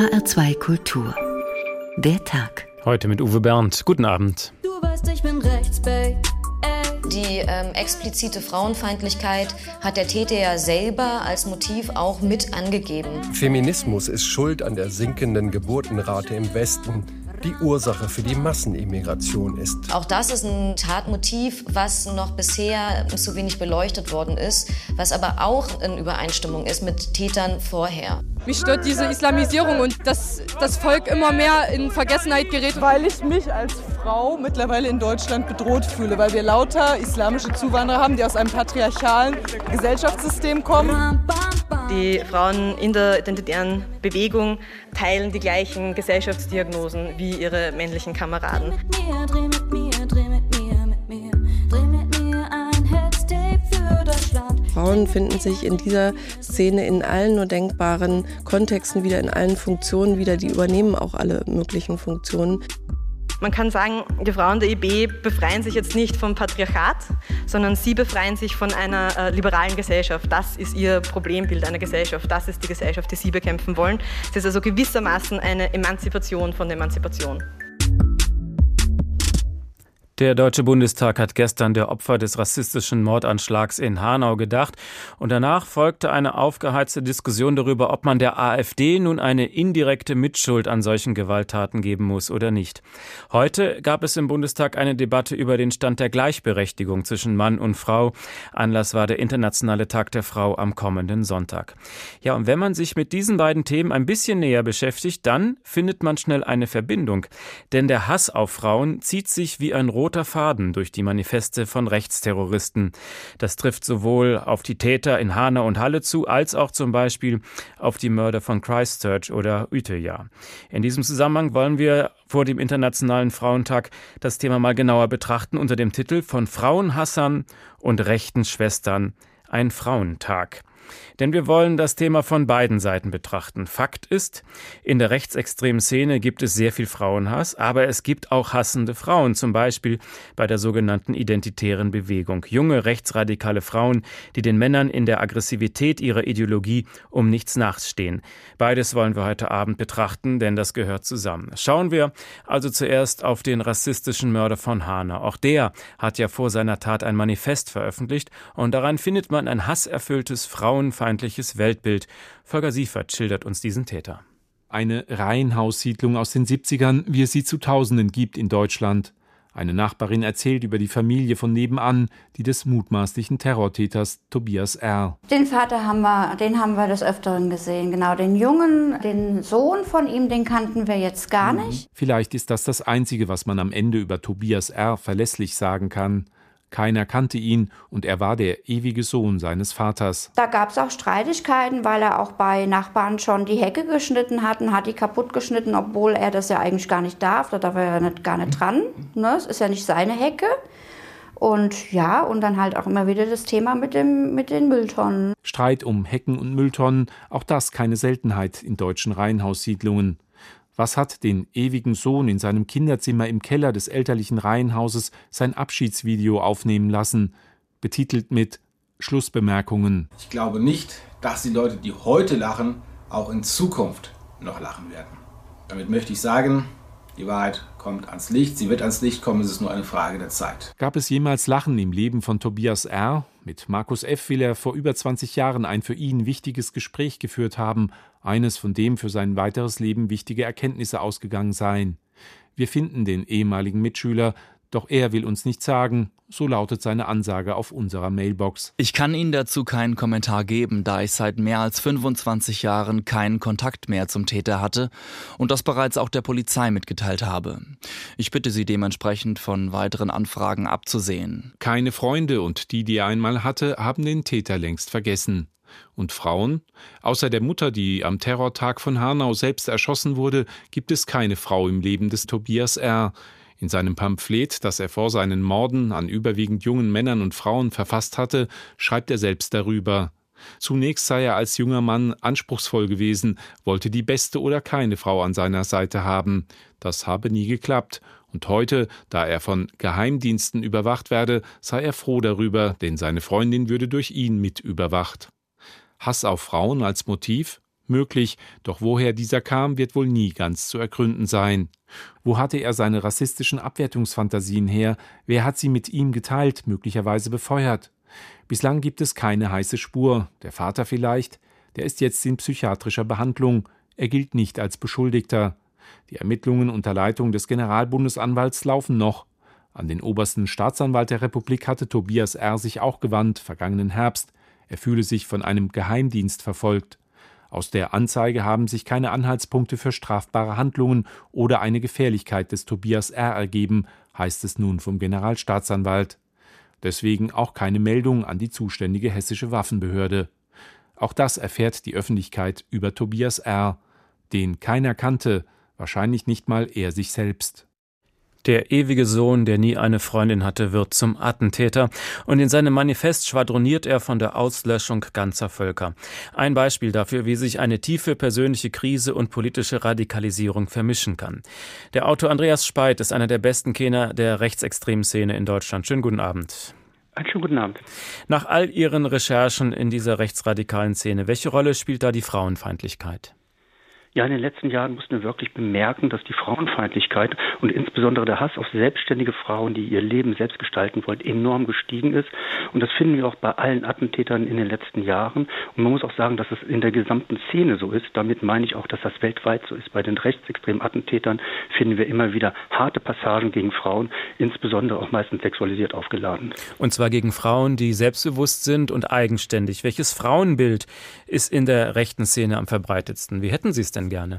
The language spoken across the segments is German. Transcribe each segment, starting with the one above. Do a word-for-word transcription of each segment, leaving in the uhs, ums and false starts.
H R zwei Kultur. Der Tag. Heute mit Uwe Bernd. Guten Abend. Du weißt, ich bin rechts, babe. Die ähm, explizite Frauenfeindlichkeit hat der Täter ja selber als Motiv auch mit angegeben. Feminismus ist schuld an der sinkenden Geburtenrate im Westen, die Ursache für die Massenimmigration ist. Auch das ist ein Tatmotiv, was noch bisher zu wenig beleuchtet worden ist, was aber auch in Übereinstimmung ist mit Tätern vorher. Mich stört diese Islamisierung und dass das Volk immer mehr in Vergessenheit gerät. Weil ich mich als Frau mittlerweile in Deutschland bedroht fühle, weil wir lauter islamische Zuwanderer haben, die aus einem patriarchalen Gesellschaftssystem kommen. Die Frauen in der identitären Bewegung teilen die gleichen Gesellschaftsdiagnosen wie ihre männlichen Kameraden. Frauen finden sich in dieser Szene in allen nur denkbaren Kontexten wieder, in allen Funktionen wieder. Die übernehmen auch alle möglichen Funktionen. Man kann sagen, die Frauen der I B befreien sich jetzt nicht vom Patriarchat, sondern sie befreien sich von einer äh, liberalen Gesellschaft. Das ist ihr Problembild einer Gesellschaft. Das ist die Gesellschaft, die sie bekämpfen wollen. Es ist also gewissermaßen eine Emanzipation von der Emanzipation. Der Deutsche Bundestag hat gestern der Opfer des rassistischen Mordanschlags in Hanau gedacht und danach folgte eine aufgeheizte Diskussion darüber, ob man der AfD nun eine indirekte Mitschuld an solchen Gewalttaten geben muss oder nicht. Heute gab es im Bundestag eine Debatte über den Stand der Gleichberechtigung zwischen Mann und Frau. Anlass war der Internationale Tag der Frau am kommenden Sonntag. Ja, und wenn man sich mit diesen beiden Themen ein bisschen näher beschäftigt, dann findet man schnell eine Verbindung. Denn der Hass auf Frauen zieht sich wie ein roter Faden durch die Manifeste von Rechtsterroristen. Das trifft sowohl auf die Täter in Hanau und Halle zu, als auch zum Beispiel auf die Mörder von Christchurch oder Utøya. In diesem Zusammenhang wollen wir vor dem Internationalen Frauentag das Thema mal genauer betrachten unter dem Titel Von Frauenhassern und rechten Schwestern, ein Frauentag. Denn wir wollen das Thema von beiden Seiten betrachten. Fakt ist, in der rechtsextremen Szene gibt es sehr viel Frauenhass, aber es gibt auch hassende Frauen, zum Beispiel bei der sogenannten identitären Bewegung. Junge, rechtsradikale Frauen, die den Männern in der Aggressivität ihrer Ideologie um nichts nachstehen. Beides wollen wir heute Abend betrachten, denn das gehört zusammen. Schauen wir also zuerst auf den rassistischen Mörder von Hanau. Auch der hat ja vor seiner Tat ein Manifest veröffentlicht und daran findet man ein hasserfülltes Frauen frauenfeindliches Weltbild. Volker Siefert schildert uns diesen Täter. Eine Reihenhaussiedlung aus den siebzigern, wie es sie zu Tausenden gibt in Deutschland. Eine Nachbarin erzählt über die Familie von nebenan, die des mutmaßlichen Terrortäters Tobias R. Den Vater haben wir, den haben wir des Öfteren gesehen. Genau, den Jungen, den Sohn von ihm, den kannten wir jetzt gar nicht. Vielleicht ist das das Einzige, was man am Ende über Tobias R. verlässlich sagen kann. Keiner kannte ihn und er war der ewige Sohn seines Vaters. Da gab es auch Streitigkeiten, weil er auch bei Nachbarn schon die Hecke geschnitten hat und hat die kaputt geschnitten, obwohl er das ja eigentlich gar nicht darf. Da darf er ja nicht, gar nicht dran. Ne? Es ist ja nicht seine Hecke. Und ja, und dann halt auch immer wieder das Thema mit, dem, mit den Mülltonnen. Streit um Hecken und Mülltonnen, auch das keine Seltenheit in deutschen Reihenhaussiedlungen. Was hat den ewigen Sohn in seinem Kinderzimmer im Keller des elterlichen Reihenhauses sein Abschiedsvideo aufnehmen lassen, betitelt mit Schlussbemerkungen? Ich glaube nicht, dass die Leute, die heute lachen, auch in Zukunft noch lachen werden. Damit möchte ich sagen, die Wahrheit kommt ans Licht, sie wird ans Licht kommen, es ist nur eine Frage der Zeit. Gab es jemals Lachen im Leben von Tobias R.? Mit Markus F. will er vor über zwanzig Jahren ein für ihn wichtiges Gespräch geführt haben, eines, von dem für sein weiteres Leben wichtige Erkenntnisse ausgegangen seien. Wir finden den ehemaligen Mitschüler, doch er will uns nicht sagen, so lautet seine Ansage auf unserer Mailbox. Ich kann Ihnen dazu keinen Kommentar geben, da ich seit mehr als fünfundzwanzig Jahren keinen Kontakt mehr zum Täter hatte und das bereits auch der Polizei mitgeteilt habe. Ich bitte Sie dementsprechend von weiteren Anfragen abzusehen. Keine Freunde und die, die er einmal hatte, haben den Täter längst vergessen. Und Frauen? Außer der Mutter, die am Terrortag von Hanau selbst erschossen wurde, gibt es keine Frau im Leben des Tobias R. In seinem Pamphlet, das er vor seinen Morden an überwiegend jungen Männern und Frauen verfasst hatte, schreibt er selbst darüber. Zunächst sei er als junger Mann anspruchsvoll gewesen, wollte die beste oder keine Frau an seiner Seite haben. Das habe nie geklappt. Und heute, da er von Geheimdiensten überwacht werde, sei er froh darüber, denn seine Freundin würde durch ihn mit überwacht. Hass auf Frauen als Motiv? Möglich, doch woher dieser kam, wird wohl nie ganz zu ergründen sein. Wo hatte er seine rassistischen Abwertungsfantasien her? Wer hat sie mit ihm geteilt, möglicherweise befeuert? Bislang gibt es keine heiße Spur. Der Vater vielleicht? Der ist jetzt in psychiatrischer Behandlung. Er gilt nicht als Beschuldigter. Die Ermittlungen unter Leitung des Generalbundesanwalts laufen noch. An den obersten Staatsanwalt der Republik hatte Tobias R. sich auch gewandt, vergangenen Herbst. Er fühle sich von einem Geheimdienst verfolgt. Aus der Anzeige haben sich keine Anhaltspunkte für strafbare Handlungen oder eine Gefährlichkeit des Tobias R. ergeben, heißt es nun vom Generalstaatsanwalt. Deswegen auch keine Meldung an die zuständige hessische Waffenbehörde. Auch das erfährt die Öffentlichkeit über Tobias R., den keiner kannte, wahrscheinlich nicht mal er sich selbst. Der ewige Sohn, der nie eine Freundin hatte, wird zum Attentäter, und in seinem Manifest schwadroniert er von der Auslöschung ganzer Völker. Ein Beispiel dafür, wie sich eine tiefe persönliche Krise und politische Radikalisierung vermischen kann. Der Autor Andreas Speit ist einer der besten Kenner der rechtsextremen Szene in Deutschland. Schönen guten Abend. Einen schönen guten Abend. Nach all Ihren Recherchen in dieser rechtsradikalen Szene, welche Rolle spielt da die Frauenfeindlichkeit? Ja, in den letzten Jahren mussten wir wirklich bemerken, dass die Frauenfeindlichkeit und insbesondere der Hass auf selbstständige Frauen, die ihr Leben selbst gestalten wollen, enorm gestiegen ist. Und das finden wir auch bei allen Attentätern in den letzten Jahren. Und man muss auch sagen, dass es in der gesamten Szene so ist. Damit meine ich auch, dass das weltweit so ist. Bei den rechtsextremen Attentätern finden wir immer wieder harte Passagen gegen Frauen, insbesondere auch meistens sexualisiert aufgeladen. Und zwar gegen Frauen, die selbstbewusst sind und eigenständig. Welches Frauenbild ist in der rechten Szene am verbreitetsten? Wie hätten Sie es denn gerne?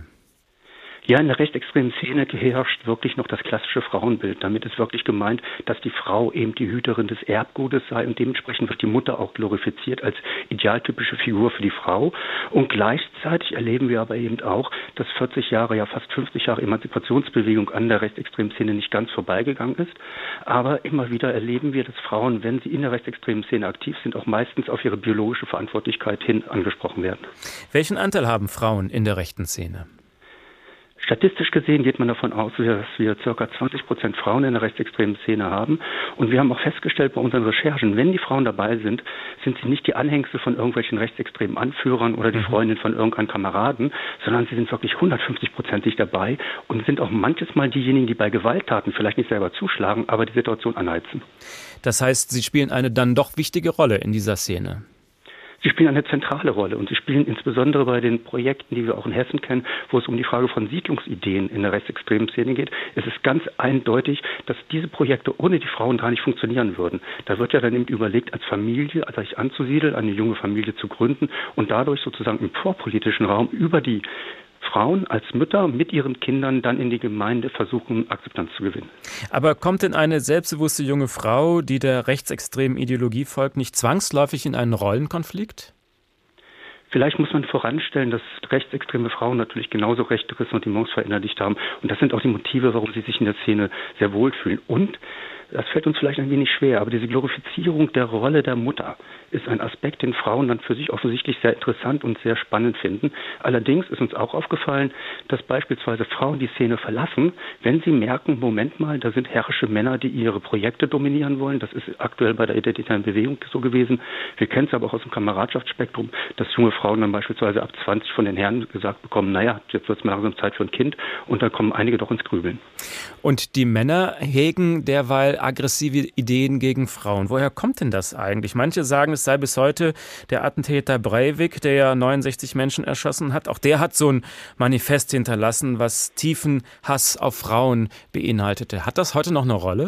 Ja, in der rechtsextremen Szene herrscht wirklich noch das klassische Frauenbild. Damit ist wirklich gemeint, dass die Frau eben die Hüterin des Erbgutes sei und dementsprechend wird die Mutter auch glorifiziert als idealtypische Figur für die Frau. Und gleichzeitig erleben wir aber eben auch, dass vierzig Jahre, ja fast fünfzig Jahre Emanzipationsbewegung an der rechtsextremen Szene nicht ganz vorbeigegangen ist. Aber immer wieder erleben wir, dass Frauen, wenn sie in der rechtsextremen Szene aktiv sind, auch meistens auf ihre biologische Verantwortlichkeit hin angesprochen werden. Welchen Anteil haben Frauen in der rechten Szene? Statistisch gesehen geht man davon aus, dass wir ca. zwanzig Prozent Frauen in der rechtsextremen Szene haben. Und wir haben auch festgestellt bei unseren Recherchen, wenn die Frauen dabei sind, sind sie nicht die Anhängsel von irgendwelchen rechtsextremen Anführern oder die Freundin von irgendeinem Kameraden, sondern sie sind wirklich hundertfünfzig Prozentig dabei und sind auch manches Mal diejenigen, die bei Gewalttaten vielleicht nicht selber zuschlagen, aber die Situation anheizen. Das heißt, sie spielen eine dann doch wichtige Rolle in dieser Szene. Sie spielen eine zentrale Rolle und sie spielen insbesondere bei den Projekten, die wir auch in Hessen kennen, wo es um die Frage von Siedlungsideen in der rechtsextremen Szene geht. Es ist ganz eindeutig, dass diese Projekte ohne die Frauen gar nicht funktionieren würden. Da wird ja dann eben überlegt, als Familie also sich anzusiedeln, eine junge Familie zu gründen und dadurch sozusagen im vorpolitischen Raum über die Frauen als Mütter mit ihren Kindern dann in die Gemeinde versuchen, Akzeptanz zu gewinnen. Aber kommt denn eine selbstbewusste junge Frau, die der rechtsextremen Ideologie folgt, nicht zwangsläufig in einen Rollenkonflikt? Vielleicht muss man voranstellen, dass rechtsextreme Frauen natürlich genauso rechte Ressentiments verinnerlicht haben. Und das sind auch die Motive, warum sie sich in der Szene sehr wohlfühlen. Und das fällt uns vielleicht ein wenig schwer, aber diese Glorifizierung der Rolle der Mutter ist ein Aspekt, den Frauen dann für sich offensichtlich sehr interessant und sehr spannend finden. Allerdings ist uns auch aufgefallen, dass beispielsweise Frauen die Szene verlassen, wenn sie merken, Moment mal, da sind herrische Männer, die ihre Projekte dominieren wollen. Das ist aktuell bei der identitären Bewegung so gewesen. Wir kennen es aber auch aus dem Kameradschaftsspektrum, dass junge Frauen dann beispielsweise ab zwanzig von den Herren gesagt bekommen, naja, jetzt wird es mal langsam Zeit für ein Kind und dann kommen einige doch ins Grübeln. Und die Männer hegen derweil aggressive Ideen gegen Frauen. Woher kommt denn das eigentlich? Manche sagen, es sei bis heute der Attentäter Breivik, der ja neunundsechzig Menschen erschossen hat. Auch der hat so ein Manifest hinterlassen, was tiefen Hass auf Frauen beinhaltete. Hat das heute noch eine Rolle?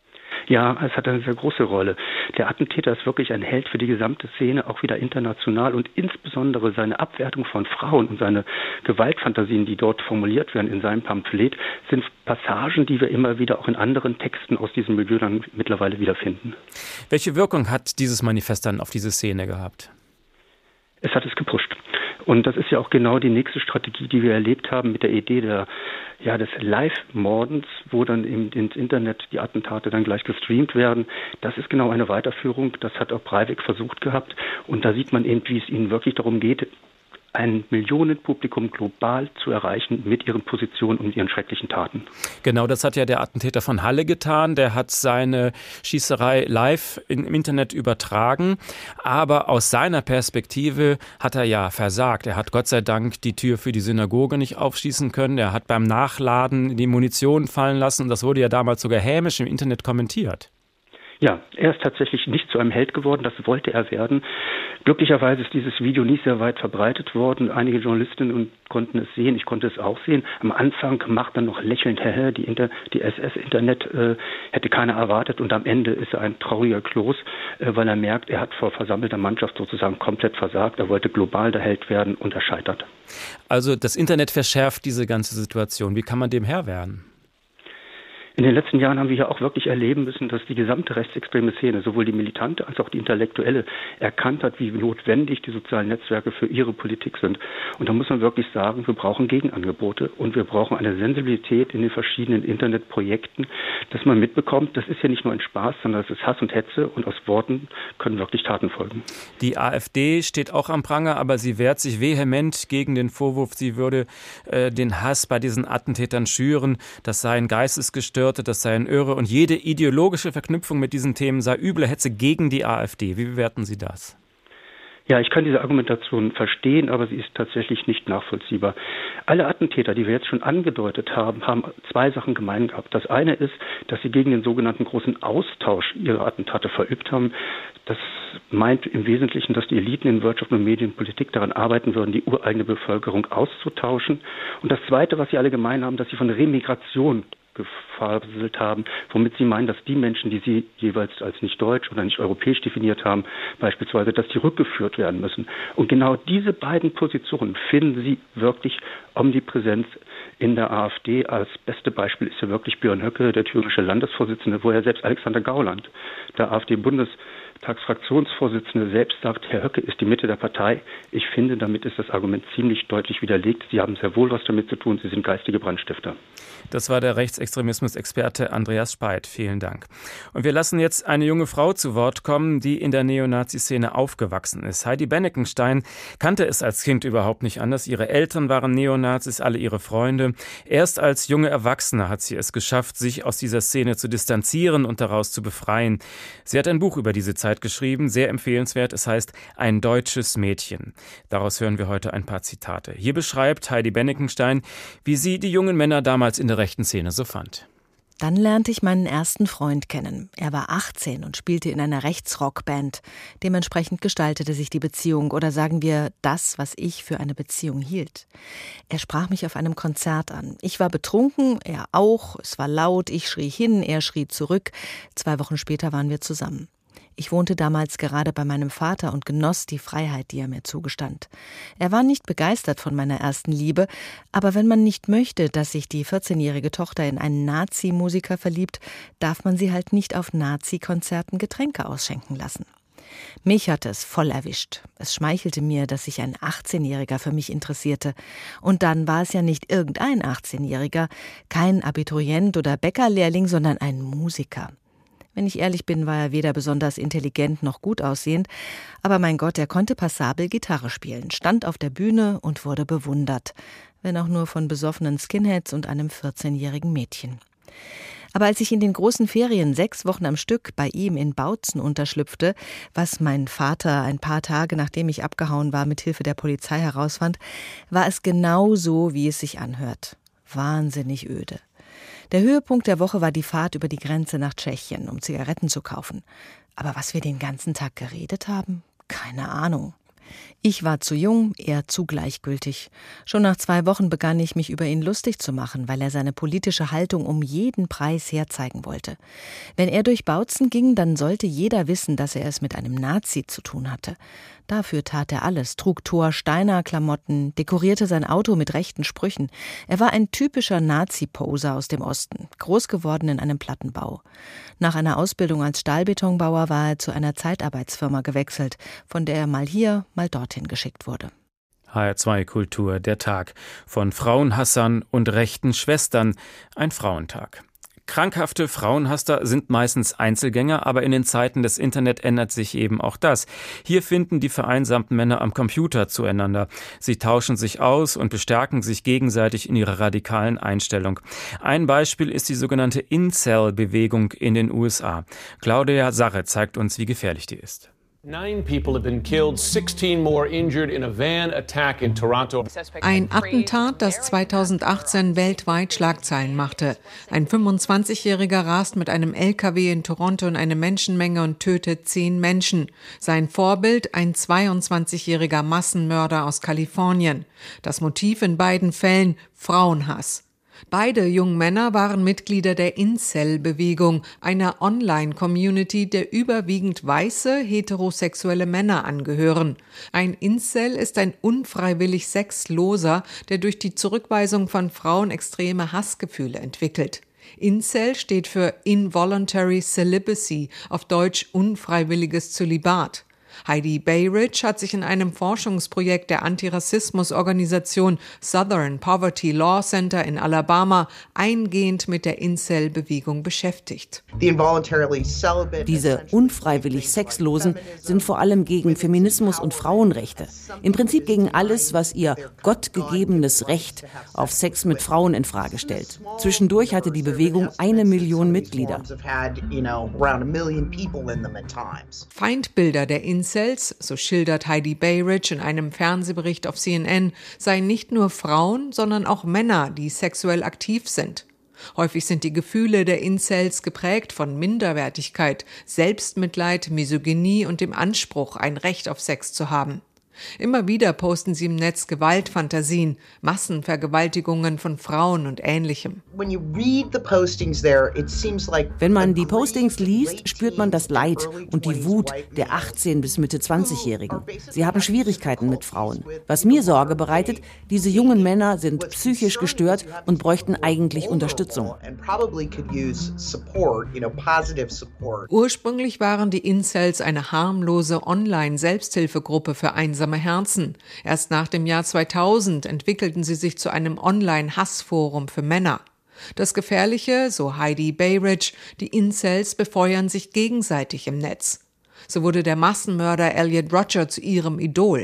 Ja, es hat eine sehr große Rolle. Der Attentäter ist wirklich ein Held für die gesamte Szene, auch wieder international und insbesondere seine Abwertung von Frauen und seine Gewaltfantasien, die dort formuliert werden in seinem Pamphlet, sind Passagen, die wir immer wieder auch in anderen Texten aus diesem Milieu dann mittlerweile wiederfinden. Welche Wirkung hat dieses Manifest dann auf diese Szene gehabt? Es hat es gepusht. Und das ist ja auch genau die nächste Strategie, die wir erlebt haben mit der Idee der, ja, des Live-Mordens, wo dann im, ins Internet die Attentate dann gleich gestreamt werden. Das ist genau eine Weiterführung. Das hat auch Breivik versucht gehabt. Und da sieht man eben, wie es ihnen wirklich darum geht, ein Millionenpublikum global zu erreichen mit ihren Positionen und ihren schrecklichen Taten. Genau, das hat ja der Attentäter von Halle getan. Der hat seine Schießerei live im Internet übertragen. Aber aus seiner Perspektive hat er ja versagt. Er hat Gott sei Dank die Tür für die Synagoge nicht aufschießen können. Er hat beim Nachladen die Munition fallen lassen. Das wurde ja damals sogar hämisch im Internet kommentiert. Ja, er ist tatsächlich nicht zu einem Held geworden, das wollte er werden. Glücklicherweise ist dieses Video nicht sehr weit verbreitet worden. Einige Journalistinnen konnten es sehen, ich konnte es auch sehen. Am Anfang macht er noch lächelnd, die, Inter, die S S-Internet äh, hätte keiner erwartet und am Ende ist er ein trauriger Kloß, äh, weil er merkt, er hat vor versammelter Mannschaft sozusagen komplett versagt. Er wollte global der Held werden und er scheitert. Also das Internet verschärft diese ganze Situation. Wie kann man dem Herr werden? In den letzten Jahren haben wir ja auch wirklich erleben müssen, dass die gesamte rechtsextreme Szene, sowohl die militante als auch die intellektuelle, erkannt hat, wie notwendig die sozialen Netzwerke für ihre Politik sind. Und da muss man wirklich sagen, wir brauchen Gegenangebote und wir brauchen eine Sensibilität in den verschiedenen Internetprojekten, dass man mitbekommt, das ist ja nicht nur ein Spaß, sondern das ist Hass und Hetze und aus Worten können wirklich Taten folgen. Die AfD steht auch am Pranger, aber sie wehrt sich vehement gegen den Vorwurf, sie würde äh, den Hass bei diesen Attentätern schüren, das seien Geistesgestörte, das seien Irre und jede ideologische Verknüpfung mit diesen Themen sei üble Hetze gegen die AfD. Wie bewerten Sie das? Ja, ich kann diese Argumentation verstehen, aber sie ist tatsächlich nicht nachvollziehbar. Alle Attentäter, die wir jetzt schon angedeutet haben, haben zwei Sachen gemein gehabt. Das eine ist, dass sie gegen den sogenannten großen Austausch ihre Attentate verübt haben. Das meint im Wesentlichen, dass die Eliten in Wirtschaft und Medien und Politik daran arbeiten würden, die ureigene Bevölkerung auszutauschen. Und das Zweite, was sie alle gemein haben, dass sie von Remigration gefaselt haben, womit sie meinen, dass die Menschen, die sie jeweils als nicht deutsch oder nicht europäisch definiert haben, beispielsweise, dass die rückgeführt werden müssen. Und genau diese beiden Positionen finden sie wirklich omnipräsent in der AfD. Als beste Beispiel ist ja wirklich Björn Höcke, der thüringische Landesvorsitzende, wo ja selbst Alexander Gauland, der AfD-Bundestagsfraktionsvorsitzende, selbst sagt, Herr Höcke ist die Mitte der Partei. Ich finde, damit ist das Argument ziemlich deutlich widerlegt. Sie haben sehr wohl was damit zu tun. Sie sind geistige Brandstifter. Das war der Rechtsextremismus-Experte Andreas Speit. Vielen Dank. Und wir lassen jetzt eine junge Frau zu Wort kommen, die in der Neonazi-Szene aufgewachsen ist. Heidi Beneckenstein kannte es als Kind überhaupt nicht anders. Ihre Eltern waren Neonazis, alle ihre Freunde. Erst als junge Erwachsene hat sie es geschafft, sich aus dieser Szene zu distanzieren und daraus zu befreien. Sie hat ein Buch über diese Zeit geschrieben, sehr empfehlenswert. Es heißt Ein deutsches Mädchen. Daraus hören wir heute ein paar Zitate. Hier beschreibt Heidi Beneckenstein, wie sie die jungen Männer damals in der rechten Szene so fand. Dann lernte ich meinen ersten Freund kennen. Er war achtzehn und spielte in einer Rechtsrockband. Dementsprechend gestaltete sich die Beziehung oder sagen wir das, was ich für eine Beziehung hielt. Er sprach mich auf einem Konzert an. Ich war betrunken, er auch. Es war laut, ich schrie hin, er schrie zurück. Zwei Wochen später waren wir zusammen. Ich wohnte damals gerade bei meinem Vater und genoss die Freiheit, die er mir zugestand. Er war nicht begeistert von meiner ersten Liebe, aber wenn man nicht möchte, dass sich die vierzehnjährige Tochter in einen Nazi-Musiker verliebt, darf man sie halt nicht auf Nazi-Konzerten Getränke ausschenken lassen. Mich hatte es voll erwischt. Es schmeichelte mir, dass sich ein achtzehnjähriger für mich interessierte. Und dann war es ja nicht irgendein achtzehnjähriger, kein Abiturient oder Bäckerlehrling, sondern ein Musiker. Wenn ich ehrlich bin, war er weder besonders intelligent noch gut aussehend, aber mein Gott, er konnte passabel Gitarre spielen, stand auf der Bühne und wurde bewundert, wenn auch nur von besoffenen Skinheads und einem vierzehnjährigen Mädchen. Aber als ich in den großen Ferien sechs Wochen am Stück bei ihm in Bautzen unterschlüpfte, was mein Vater ein paar Tage nachdem ich abgehauen war mit Hilfe der Polizei herausfand, war es genau so, wie es sich anhört. Wahnsinnig öde. Der Höhepunkt der Woche war die Fahrt über die Grenze nach Tschechien, um Zigaretten zu kaufen. Aber was wir den ganzen Tag geredet haben? Keine Ahnung. Ich war zu jung, er zu gleichgültig. Schon nach zwei Wochen begann ich, mich über ihn lustig zu machen, weil er seine politische Haltung um jeden Preis herzeigen wollte. Wenn er durch Bautzen ging, dann sollte jeder wissen, dass er es mit einem Nazi zu tun hatte. Dafür tat er alles, trug Thor-Steiner-Klamotten, dekorierte sein Auto mit rechten Sprüchen. Er war ein typischer Nazi-Poser aus dem Osten, groß geworden in einem Plattenbau. Nach einer Ausbildung als Stahlbetonbauer war er zu einer Zeitarbeitsfirma gewechselt, von der er mal hier, mal dorthin geschickt wurde. H R zwei Kultur, der Tag von Frauenhassern und rechten Schwestern, ein Frauentag. Krankhafte Frauenhasser sind meistens Einzelgänger, aber in den Zeiten des Internet ändert sich eben auch das. Hier finden die vereinsamten Männer am Computer zueinander. Sie tauschen sich aus und bestärken sich gegenseitig in ihrer radikalen Einstellung. Ein Beispiel ist die sogenannte Incel-Bewegung in den U S A. Claudia Sarre zeigt uns, wie gefährlich die ist. Nine people have been killed, sixteen more injured in a van attack in Toronto. Ein Attentat, das zweitausendachtzehn weltweit Schlagzeilen machte. Ein fünfundzwanzigjähriger rast mit einem L K W in Toronto in eine Menschenmenge und tötet zehn Menschen. Sein Vorbild ein zweiundzwanzigjähriger Massenmörder aus Kalifornien. Das Motiv in beiden Fällen Frauenhass. Beide jungen Männer waren Mitglieder der Incel-Bewegung, einer Online-Community, der überwiegend weiße, heterosexuelle Männer angehören. Ein Incel ist ein unfreiwillig Sexloser, der durch die Zurückweisung von Frauen extreme Hassgefühle entwickelt. Incel steht für Involuntary Celibacy, auf Deutsch unfreiwilliges Zölibat. Heidi Bayridge hat sich in einem Forschungsprojekt der Antirassismusorganisation Southern Poverty Law Center in Alabama eingehend mit der Incel-Bewegung beschäftigt. Diese unfreiwillig Sexlosen sind vor allem gegen Feminismus und Frauenrechte. Im Prinzip gegen alles, was ihr gottgegebenes Recht auf Sex mit Frauen in Frage stellt. Zwischendurch hatte die Bewegung eine Million Mitglieder. Feindbilder der Incel, so schildert Heidi Bayridge in einem Fernsehbericht auf C N N, seien nicht nur Frauen, sondern auch Männer, die sexuell aktiv sind. Häufig sind die Gefühle der Incels geprägt von Minderwertigkeit, Selbstmitleid, Misogynie und dem Anspruch, ein Recht auf Sex zu haben. Immer wieder posten sie im Netz Gewaltfantasien, Massenvergewaltigungen von Frauen und Ähnlichem. Wenn man die Postings liest, spürt man das Leid und die Wut der achtzehn- bis Mitte zwanzigjährigen. Sie haben Schwierigkeiten mit Frauen. Was mir Sorge bereitet, diese jungen Männer sind psychisch gestört und bräuchten eigentlich Unterstützung. Ursprünglich waren die Incels eine harmlose Online-Selbsthilfegruppe für einsame Herzen. Erst nach dem Jahr zweitausend entwickelten sie sich zu einem Online-Hassforum für Männer. Das Gefährliche, so Heidi Bayridge, die Incels befeuern sich gegenseitig im Netz. So wurde der Massenmörder Elliot Rodger zu ihrem Idol.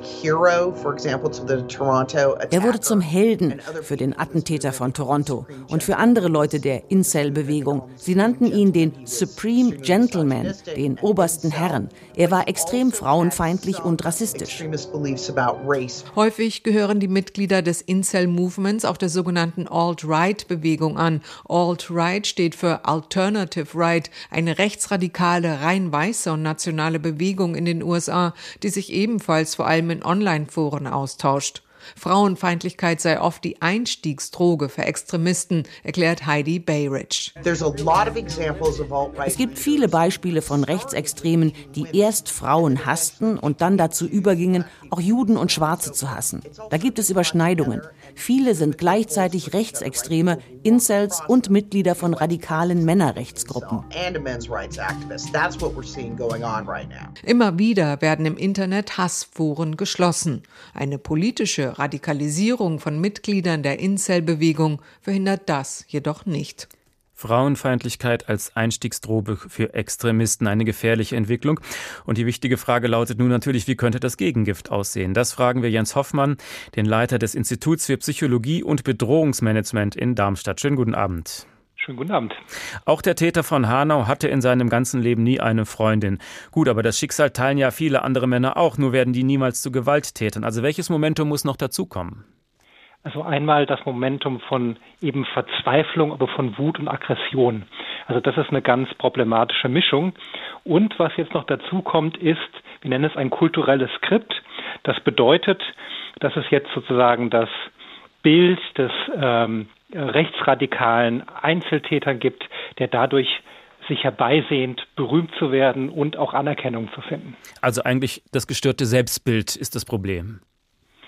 Er wurde zum Helden für den Attentäter von Toronto und für andere Leute der Incel-Bewegung. Sie nannten ihn den Supreme Gentleman, den obersten Herren. Er war extrem frauenfeindlich und rassistisch. Häufig gehören die Mitglieder des Incel-Movements auch der sogenannten Alt-Right-Bewegung an. Alt-Right steht für Alternative Right, eine rechtsradikale, rein weiße und nationale Bewegung in den U S A, die sich ebenfalls vor allem in Online-Foren austauscht. Frauenfeindlichkeit sei oft die Einstiegsdroge für Extremisten, erklärt Heidi Bayridge. Es gibt viele Beispiele von Rechtsextremen, die erst Frauen hassten und dann dazu übergingen, auch Juden und Schwarze zu hassen. Da gibt es Überschneidungen. Viele sind gleichzeitig Rechtsextreme, Incels und Mitglieder von radikalen Männerrechtsgruppen. Immer wieder werden im Internet Hassforen geschlossen. Eine politische Radikalisierung von Mitgliedern der Incel-Bewegung verhindert das jedoch nicht. Frauenfeindlichkeit als Einstiegsdroge für Extremisten, eine gefährliche Entwicklung. Und die wichtige Frage lautet nun natürlich, wie könnte das Gegengift aussehen? Das fragen wir Jens Hoffmann, den Leiter des Instituts für Psychologie und Bedrohungsmanagement in Darmstadt. Schönen guten Abend. Schönen guten Abend. Auch der Täter von Hanau hatte in seinem ganzen Leben nie eine Freundin. Gut, aber das Schicksal teilen ja viele andere Männer auch, nur werden die niemals zu Gewalttätern. Also welches Momentum muss noch dazukommen? Also einmal das Momentum von eben Verzweiflung, aber von Wut und Aggression. Also das ist eine ganz problematische Mischung. Und was jetzt noch dazu kommt, ist, wir nennen es ein kulturelles Skript. Das bedeutet, dass es jetzt sozusagen das Bild des ähm, rechtsradikalen Einzeltäter gibt, der dadurch sich herbeisehnt, berühmt zu werden und auch Anerkennung zu finden. Also eigentlich das gestörte Selbstbild ist das Problem.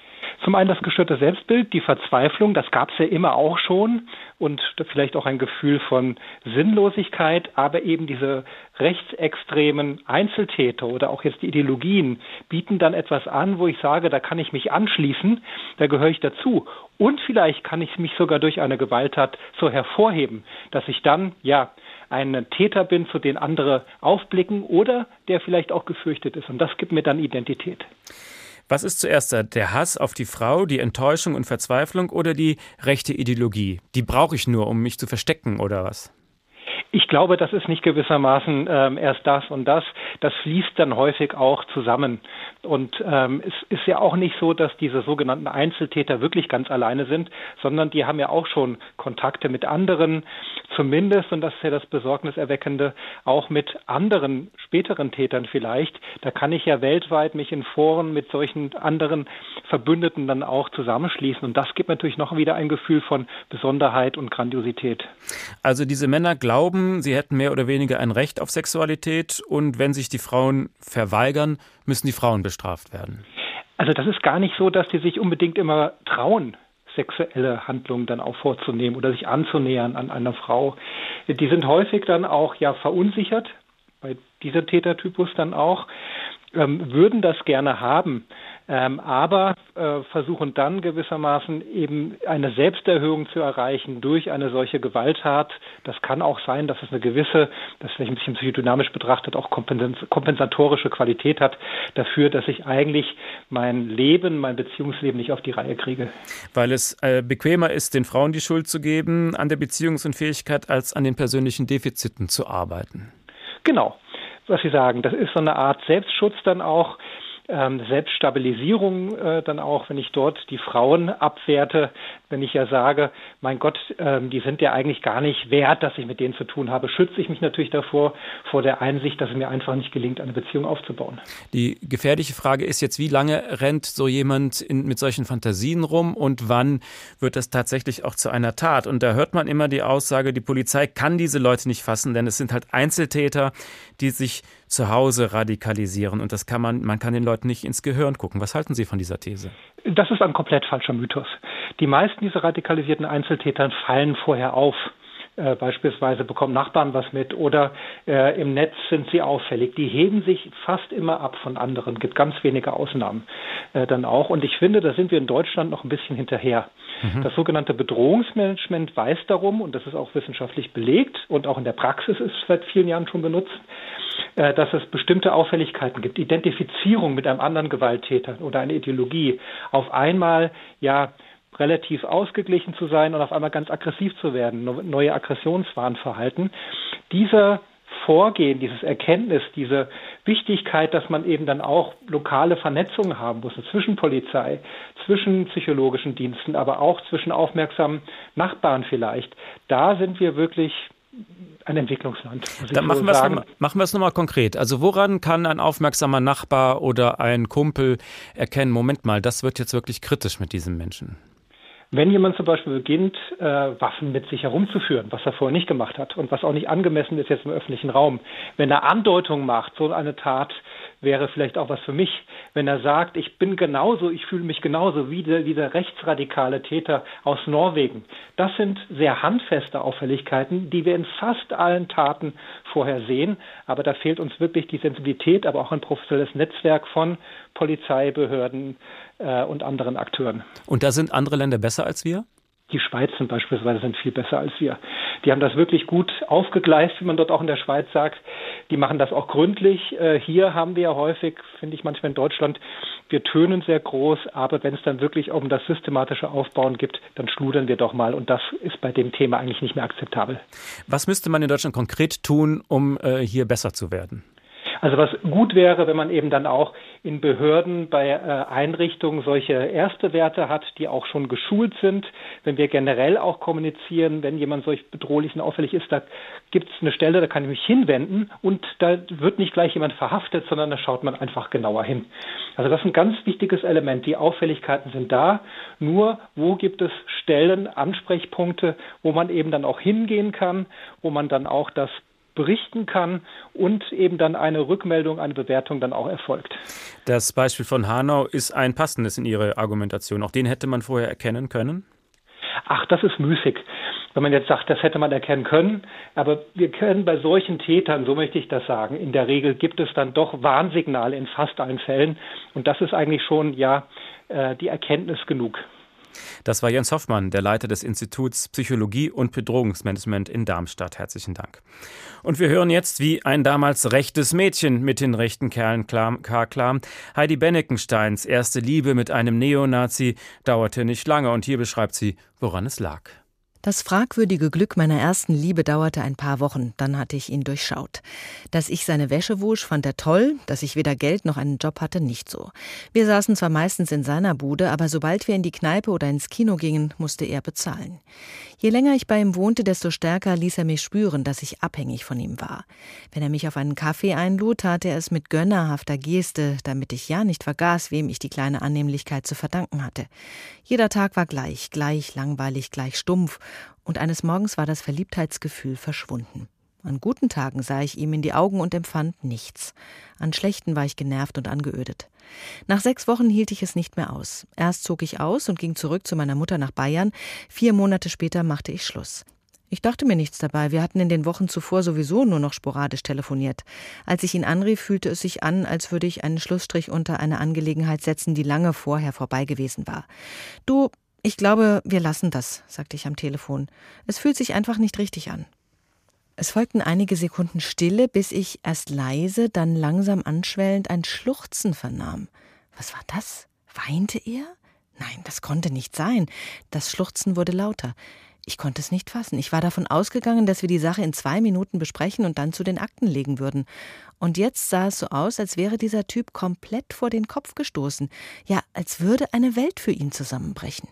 Zum einen das gestörte Selbstbild, die Verzweiflung, das gab es ja immer auch schon und vielleicht auch ein Gefühl von Sinnlosigkeit, aber eben diese rechtsextremen Einzeltäter oder auch jetzt die Ideologien bieten dann etwas an, wo ich sage, da kann ich mich anschließen, da gehöre ich dazu. Und vielleicht kann ich mich sogar durch eine Gewalttat so hervorheben, dass ich dann, ja, ein Täter bin, zu dem andere aufblicken oder der vielleicht auch gefürchtet ist. Und das gibt mir dann Identität. Was ist zuerst da? Der Hass auf die Frau, die Enttäuschung und Verzweiflung oder die rechte Ideologie? Die brauche ich nur, um mich zu verstecken oder was? Ich glaube, das ist nicht gewissermaßen ähm, erst das und das. Das fließt dann häufig auch zusammen. Und ähm, es ist ja auch nicht so, dass diese sogenannten Einzeltäter wirklich ganz alleine sind, sondern die haben ja auch schon Kontakte mit anderen, zumindest, und das ist ja das Besorgniserweckende, auch mit anderen späteren Tätern vielleicht. Da kann ich ja weltweit mich in Foren mit solchen anderen Verbündeten dann auch zusammenschließen. Und das gibt natürlich noch wieder ein Gefühl von Besonderheit und Grandiosität. Also diese Männer glauben, sie hätten mehr oder weniger ein Recht auf Sexualität und wenn sich die Frauen verweigern, müssen die Frauen bestraft werden. Also das ist gar nicht so, dass die sich unbedingt immer trauen, sexuelle Handlungen dann auch vorzunehmen oder sich anzunähern an einer Frau. Die sind häufig dann auch ja verunsichert, bei dieser Tätertypus dann auch, ähm, würden das gerne haben, ähm, aber äh, versuchen dann gewissermaßen eben eine Selbsterhöhung zu erreichen durch eine solche Gewalttat. Das kann auch sein, dass es eine gewisse, das vielleicht ein bisschen psychodynamisch betrachtet, auch kompensatorische Qualität hat dafür, dass ich eigentlich mein Leben, mein Beziehungsleben nicht auf die Reihe kriege. Weil es äh, bequemer ist, den Frauen die Schuld zu geben an der Beziehungsunfähigkeit, als an den persönlichen Defiziten zu arbeiten. Genau, was Sie sagen, das ist so eine Art Selbstschutz dann auch, ähm, Selbststabilisierung äh, dann auch, wenn ich dort die Frauen abwerte, wenn ich ja sage, mein Gott, ähm, die sind ja eigentlich gar nicht wert, dass ich mit denen zu tun habe, schütze ich mich natürlich davor, vor der Einsicht, dass es mir einfach nicht gelingt, eine Beziehung aufzubauen. Die gefährliche Frage ist jetzt, wie lange rennt so jemand in, mit solchen Fantasien rum und wann wird das tatsächlich auch zu einer Tat? Und da hört man immer die Aussage, die Polizei kann diese Leute nicht fassen, denn es sind halt Einzeltäter, die sich zu Hause radikalisieren und das kann man, man kann den Leuten nicht ins Gehirn gucken. Was halten Sie von dieser These? Das ist ein komplett falscher Mythos. Die meisten dieser radikalisierten Einzeltäter fallen vorher auf. Äh, beispielsweise bekommen Nachbarn was mit oder äh, im Netz sind sie auffällig. Die heben sich fast immer ab von anderen. Es gibt ganz wenige Ausnahmen äh, dann auch. Und ich finde, da sind wir in Deutschland noch ein bisschen hinterher. Mhm. Das sogenannte Bedrohungsmanagement weiß darum, und das ist auch wissenschaftlich belegt und auch in der Praxis ist seit vielen Jahren schon benutzt, äh, dass es bestimmte Auffälligkeiten gibt. Identifizierung mit einem anderen Gewalttäter oder eine Ideologie. Auf einmal, ja, relativ ausgeglichen zu sein und auf einmal ganz aggressiv zu werden, neue Aggressionswahnverhalten. Dieser Vorgehen, dieses Erkenntnis, diese Wichtigkeit, dass man eben dann auch lokale Vernetzungen haben muss, zwischen Polizei, zwischen psychologischen Diensten, aber auch zwischen aufmerksamen Nachbarn vielleicht, da sind wir wirklich ein Entwicklungsland. Dann machen wir es noch, machen wir es nochmal konkret. Also woran kann ein aufmerksamer Nachbar oder ein Kumpel erkennen, Moment mal, das wird jetzt wirklich kritisch mit diesem Menschen? Wenn jemand zum Beispiel beginnt, äh, Waffen mit sich herumzuführen, was er vorher nicht gemacht hat und was auch nicht angemessen ist jetzt im öffentlichen Raum, wenn er Andeutungen macht, so eine Tat wäre vielleicht auch was für mich, wenn er sagt, ich bin genauso, ich fühle mich genauso wie der, wie der rechtsradikale Täter aus Norwegen. Das sind sehr handfeste Auffälligkeiten, die wir in fast allen Taten vorher sehen, aber da fehlt uns wirklich die Sensibilität, aber auch ein professionelles Netzwerk von Polizeibehörden äh, und anderen Akteuren. Und da sind andere Länder besser als wir? Die Schweiz zum Beispiel sind viel besser als wir. Die haben das wirklich gut aufgegleist, wie man dort auch in der Schweiz sagt. Die machen das auch gründlich. Hier haben wir ja häufig, finde ich manchmal in Deutschland, wir tönen sehr groß, aber wenn es dann wirklich um das systematische Aufbauen gibt, dann schludern wir doch mal. Und das ist bei dem Thema eigentlich nicht mehr akzeptabel. Was müsste man in Deutschland konkret tun, um äh, hier besser zu werden? Also was gut wäre, wenn man eben dann auch in Behörden bei äh, Einrichtungen solche Erste-Werte hat, die auch schon geschult sind. Wenn wir generell auch kommunizieren, wenn jemand solch bedrohlich und auffällig ist, da gibt es eine Stelle, da kann ich mich hinwenden und da wird nicht gleich jemand verhaftet, sondern da schaut man einfach genauer hin. Also das ist ein ganz wichtiges Element. Die Auffälligkeiten sind da. Nur wo gibt es Stellen, Ansprechpunkte, wo man eben dann auch hingehen kann, wo man dann auch das berichten kann und eben dann eine Rückmeldung, eine Bewertung dann auch erfolgt. Das Beispiel von Hanau ist ein passendes in Ihre Argumentation. Auch den hätte man vorher erkennen können? Ach, das ist müßig, wenn man jetzt sagt, das hätte man erkennen können. Aber wir können bei solchen Tätern, so möchte ich das sagen, in der Regel gibt es dann doch Warnsignale in fast allen Fällen. Und das ist eigentlich schon, ja, die Erkenntnis genug. Das war Jens Hoffmann, der Leiter des Instituts Psychologie und Bedrohungsmanagement in Darmstadt. Herzlichen Dank. Und wir hören jetzt, wie ein damals rechtes Mädchen mit den rechten Kerlen klarkam. Heidi Benneckensteins erste Liebe mit einem Neonazi dauerte nicht lange und hier beschreibt sie, woran es lag. Das fragwürdige Glück meiner ersten Liebe dauerte ein paar Wochen, dann hatte ich ihn durchschaut. Dass ich seine Wäsche wusch, fand er toll, dass ich weder Geld noch einen Job hatte, nicht so. Wir saßen zwar meistens in seiner Bude, aber sobald wir in die Kneipe oder ins Kino gingen, musste er bezahlen. Je länger ich bei ihm wohnte, desto stärker ließ er mich spüren, dass ich abhängig von ihm war. Wenn er mich auf einen Kaffee einlud, tat er es mit gönnerhafter Geste, damit ich ja nicht vergaß, wem ich die kleine Annehmlichkeit zu verdanken hatte. Jeder Tag war gleich, gleich langweilig, gleich stumpf. Und eines Morgens war das Verliebtheitsgefühl verschwunden. An guten Tagen sah ich ihm in die Augen und empfand nichts. An schlechten war ich genervt und angeödet. Nach sechs Wochen hielt ich es nicht mehr aus. Erst zog ich aus und ging zurück zu meiner Mutter nach Bayern. Vier Monate später machte ich Schluss. Ich dachte mir nichts dabei. Wir hatten in den Wochen zuvor sowieso nur noch sporadisch telefoniert. Als ich ihn anrief, fühlte es sich an, als würde ich einen Schlussstrich unter eine Angelegenheit setzen, die lange vorher vorbei gewesen war. Du, ich glaube, wir lassen das, sagte ich am Telefon. Es fühlt sich einfach nicht richtig an. Es folgten einige Sekunden Stille, bis ich erst leise, dann langsam anschwellend ein Schluchzen vernahm. Was war das? Weinte er? Nein, das konnte nicht sein. Das Schluchzen wurde lauter. Ich konnte es nicht fassen. Ich war davon ausgegangen, dass wir die Sache in zwei Minuten besprechen und dann zu den Akten legen würden. Und jetzt sah es so aus, als wäre dieser Typ komplett vor den Kopf gestoßen. Ja, als würde eine Welt für ihn zusammenbrechen.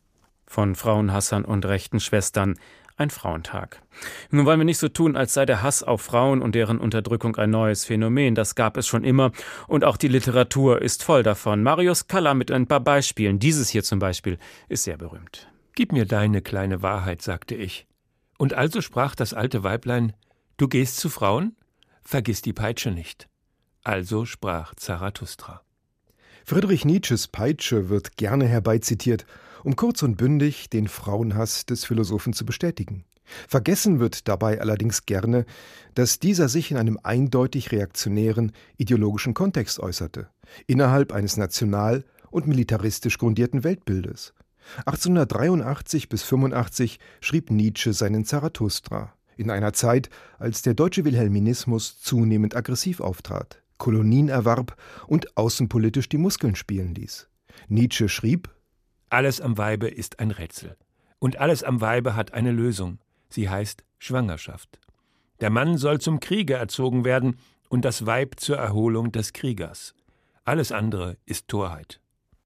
Von Frauenhassern und rechten Schwestern. Ein Frauentag. Nun wollen wir nicht so tun, als sei der Hass auf Frauen und deren Unterdrückung ein neues Phänomen. Das gab es schon immer und auch die Literatur ist voll davon. Marius Kalla mit ein paar Beispielen. Dieses hier zum Beispiel ist sehr berühmt. »Gib mir deine kleine Wahrheit«, sagte ich. Und also sprach das alte Weiblein, »Du gehst zu Frauen? Vergiss die Peitsche nicht.« Also sprach Zarathustra. Friedrich Nietzsches Peitsche wird gerne herbeizitiert, um kurz und bündig den Frauenhass des Philosophen zu bestätigen. Vergessen wird dabei allerdings gerne, dass dieser sich in einem eindeutig reaktionären ideologischen Kontext äußerte, innerhalb eines national- und militaristisch grundierten Weltbildes. achtzehnhundertdreiundachtzig bis fünfundachtzig schrieb Nietzsche seinen Zarathustra, in einer Zeit, als der deutsche Wilhelminismus zunehmend aggressiv auftrat, Kolonien erwarb und außenpolitisch die Muskeln spielen ließ. Nietzsche schrieb: Alles am Weibe ist ein Rätsel. Und alles am Weibe hat eine Lösung. Sie heißt Schwangerschaft. Der Mann soll zum Krieger erzogen werden und das Weib zur Erholung des Kriegers. Alles andere ist Torheit.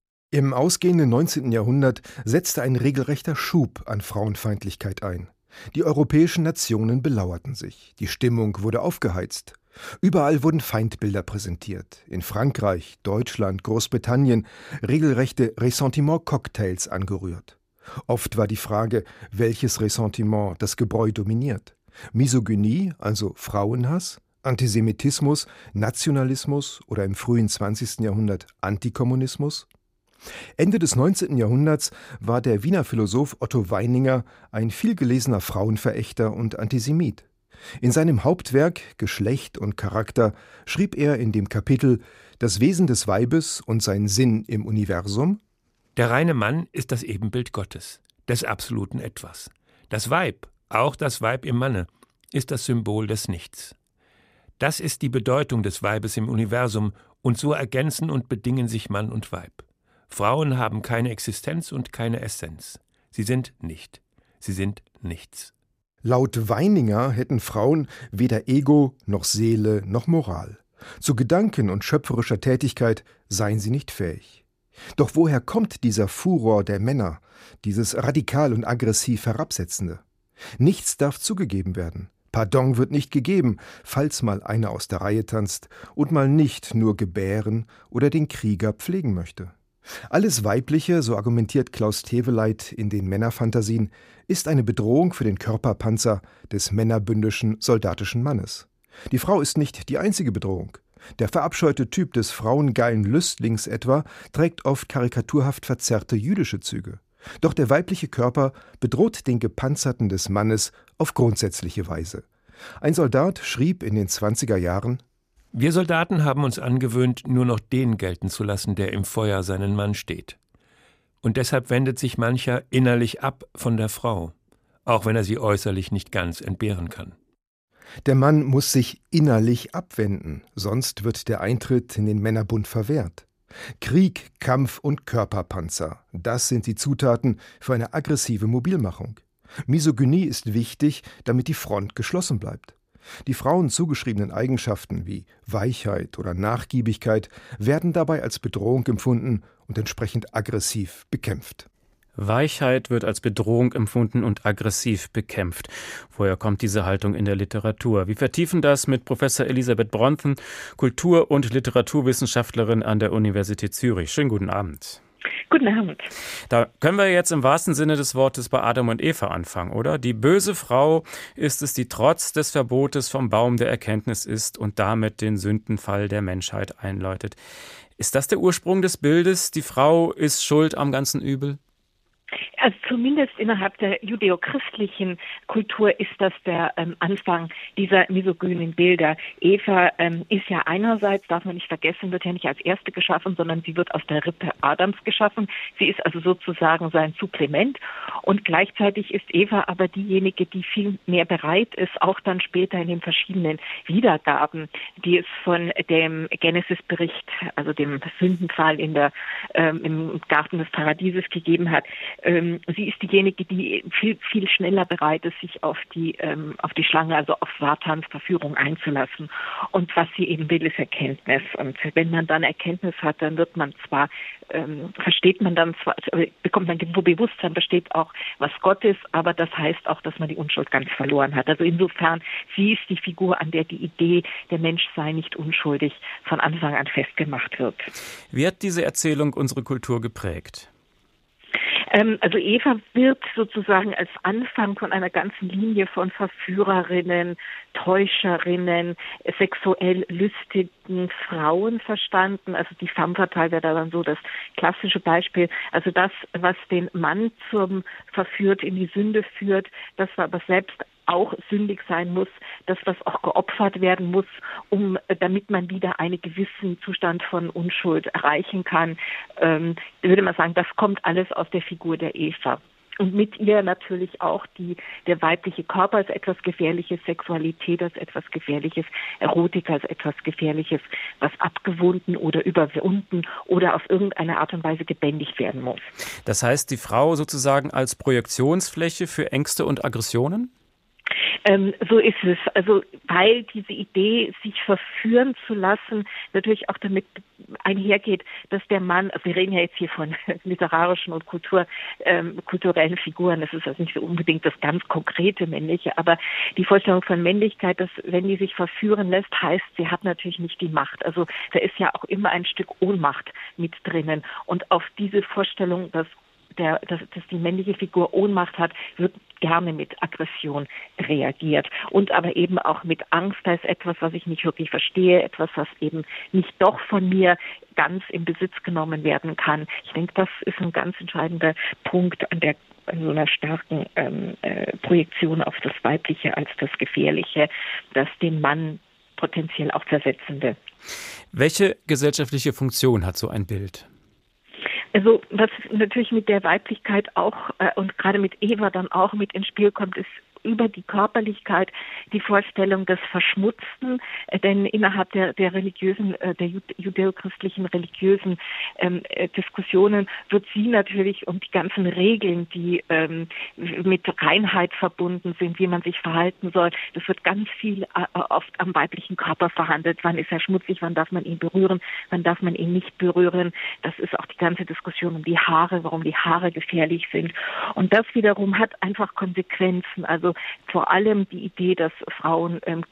Im ausgehenden neunzehnten Jahrhundert setzte ein regelrechter Schub an Frauenfeindlichkeit ein. Die europäischen Nationen belauerten sich. Die Stimmung wurde aufgeheizt. Überall wurden Feindbilder präsentiert. In Frankreich, Deutschland, Großbritannien regelrechte Ressentiment-Cocktails angerührt. Oft war die Frage, welches Ressentiment das Gebräu dominiert. Misogynie, also Frauenhass, Antisemitismus, Nationalismus oder im frühen zwanzigsten Jahrhundert Antikommunismus? Ende des neunzehnten Jahrhunderts war der Wiener Philosoph Otto Weininger ein vielgelesener Frauenverächter und Antisemit. In seinem Hauptwerk »Geschlecht und Charakter« schrieb er in dem Kapitel »Das Wesen des Weibes und sein Sinn im Universum«: Der reine Mann ist das Ebenbild Gottes, des absoluten Etwas. Das Weib, auch das Weib im Manne, ist das Symbol des Nichts. Das ist die Bedeutung des Weibes im Universum, und so ergänzen und bedingen sich Mann und Weib. Frauen haben keine Existenz und keine Essenz. Sie sind nicht. Sie sind nichts. Laut Weininger hätten Frauen weder Ego noch Seele noch Moral. Zu Gedanken und schöpferischer Tätigkeit seien sie nicht fähig. Doch woher kommt dieser Furor der Männer, dieses radikal und aggressiv Herabsetzende? Nichts darf zugegeben werden. Pardon wird nicht gegeben, falls mal einer aus der Reihe tanzt und mal nicht nur gebären oder den Krieger pflegen möchte. Alles Weibliche, so argumentiert Klaus Teweleit in den Männerfantasien, ist eine Bedrohung für den Körperpanzer des männerbündischen, soldatischen Mannes. Die Frau ist nicht die einzige Bedrohung. Der verabscheute Typ des frauengeilen Lüstlings etwa trägt oft karikaturhaft verzerrte jüdische Züge. Doch der weibliche Körper bedroht den Gepanzerten des Mannes auf grundsätzliche Weise. Ein Soldat schrieb in den zwanziger Jahren: Wir Soldaten haben uns angewöhnt, nur noch den gelten zu lassen, der im Feuer seinen Mann steht. Und deshalb wendet sich mancher innerlich ab von der Frau, auch wenn er sie äußerlich nicht ganz entbehren kann. Der Mann muss sich innerlich abwenden, sonst wird der Eintritt in den Männerbund verwehrt. Krieg, Kampf und Körperpanzer, das sind die Zutaten für eine aggressive Mobilmachung. Misogynie ist wichtig, damit die Front geschlossen bleibt. Die Frauen zugeschriebenen Eigenschaften wie Weichheit oder Nachgiebigkeit werden dabei als Bedrohung empfunden und entsprechend aggressiv bekämpft. Weichheit wird als Bedrohung empfunden und aggressiv bekämpft. Woher kommt diese Haltung in der Literatur? Wir vertiefen das mit Professor Elisabeth Bronfen, Kultur- und Literaturwissenschaftlerin an der Universität Zürich. Schönen guten Abend. Guten Abend. Da können wir jetzt im wahrsten Sinne des Wortes bei Adam und Eva anfangen, oder? Die böse Frau ist es, die trotz des Verbotes vom Baum der Erkenntnis isst und damit den Sündenfall der Menschheit einläutet. Ist das der Ursprung des Bildes? Die Frau ist schuld am ganzen Übel? Also zumindest innerhalb der judäochristlichen Kultur ist das der ähm, Anfang dieser misogynen Bilder. Eva ähm, ist ja einerseits, darf man nicht vergessen, wird ja nicht als Erste geschaffen, sondern sie wird aus der Rippe Adams geschaffen. Sie ist also sozusagen sein Supplement. Und gleichzeitig ist Eva aber diejenige, die viel mehr bereit ist, auch dann später in den verschiedenen Wiedergaben, die es von dem Genesis-Bericht, also dem Sündenfall in der, ähm, im Garten des Paradieses gegeben hat. Ähm, sie ist diejenige, die viel, viel schneller bereit ist, sich auf die, ähm, auf die Schlange, also auf Satans Verführung einzulassen. Und was sie eben will, ist Erkenntnis. Und wenn man dann Erkenntnis hat, dann wird man zwar, ähm, versteht man dann zwar, bekommt man Bewusstsein, versteht auch, was Gott ist, aber das heißt auch, dass man die Unschuld ganz verloren hat. Also insofern, sie ist die Figur, an der die Idee, der Mensch sei nicht unschuldig, von Anfang an festgemacht wird. Wie hat diese Erzählung unsere Kultur geprägt? Also Eva wird sozusagen als Anfang von einer ganzen Linie von Verführerinnen, Täuscherinnen, sexuell lüstigen Frauen verstanden. Also die femme fatale wäre da dann so das klassische Beispiel. Also das, was den Mann zum verführt, in die Sünde führt, das war aber selbst auch sündig sein muss, dass das auch geopfert werden muss, um, damit man wieder einen gewissen Zustand von Unschuld erreichen kann. Ähm, würde man sagen, das kommt alles aus der Figur der Eva. Und mit ihr natürlich auch die, der weibliche Körper als etwas Gefährliches, Sexualität als etwas Gefährliches, Erotik als etwas Gefährliches, was abgewunden oder überwunden oder auf irgendeine Art und Weise gebändigt werden muss. Das heißt, die Frau sozusagen als Projektionsfläche für Ängste und Aggressionen? Ähm, so ist es. Also weil diese Idee, sich verführen zu lassen, natürlich auch damit einhergeht, dass der Mann, also wir reden ja jetzt hier von literarischen und Kultur, ähm, kulturellen Figuren, das ist also nicht so unbedingt das ganz konkrete Männliche, aber die Vorstellung von Männlichkeit, dass wenn die sich verführen lässt, heißt, sie hat natürlich nicht die Macht. Also da ist ja auch immer ein Stück Ohnmacht mit drinnen. Und auf diese Vorstellung, dass Der, dass, dass die männliche Figur Ohnmacht hat, wird gerne mit Aggression reagiert. Und aber eben auch mit Angst, da ist etwas, was ich nicht wirklich verstehe, etwas, was eben nicht doch von mir ganz in Besitz genommen werden kann. Ich denke, das ist ein ganz entscheidender Punkt an der an so einer starken ähm, äh, Projektion auf das Weibliche als das Gefährliche, das den Mann potenziell auch zersetzende. Welche gesellschaftliche Funktion hat so ein Bild? Also was natürlich mit der Weiblichkeit auch äh, und gerade mit Eva dann auch mit ins Spiel kommt, ist über die Körperlichkeit die Vorstellung des Verschmutzten, äh, denn innerhalb der, der religiösen, äh, der judäochristlichen religiösen ähm, äh, Diskussionen wird sie natürlich um die ganzen Regeln, die ähm, mit Reinheit verbunden sind, wie man sich verhalten soll, das wird ganz viel äh, oft am weiblichen Körper verhandelt. Wann ist er schmutzig, wann darf man ihn berühren, wann darf man ihn nicht berühren. Das ist auch die ganze Diskussion um die Haare, warum die Haare gefährlich sind. Und das wiederum hat einfach Konsequenzen. Also vor allem die Idee, dass Frauen ähm,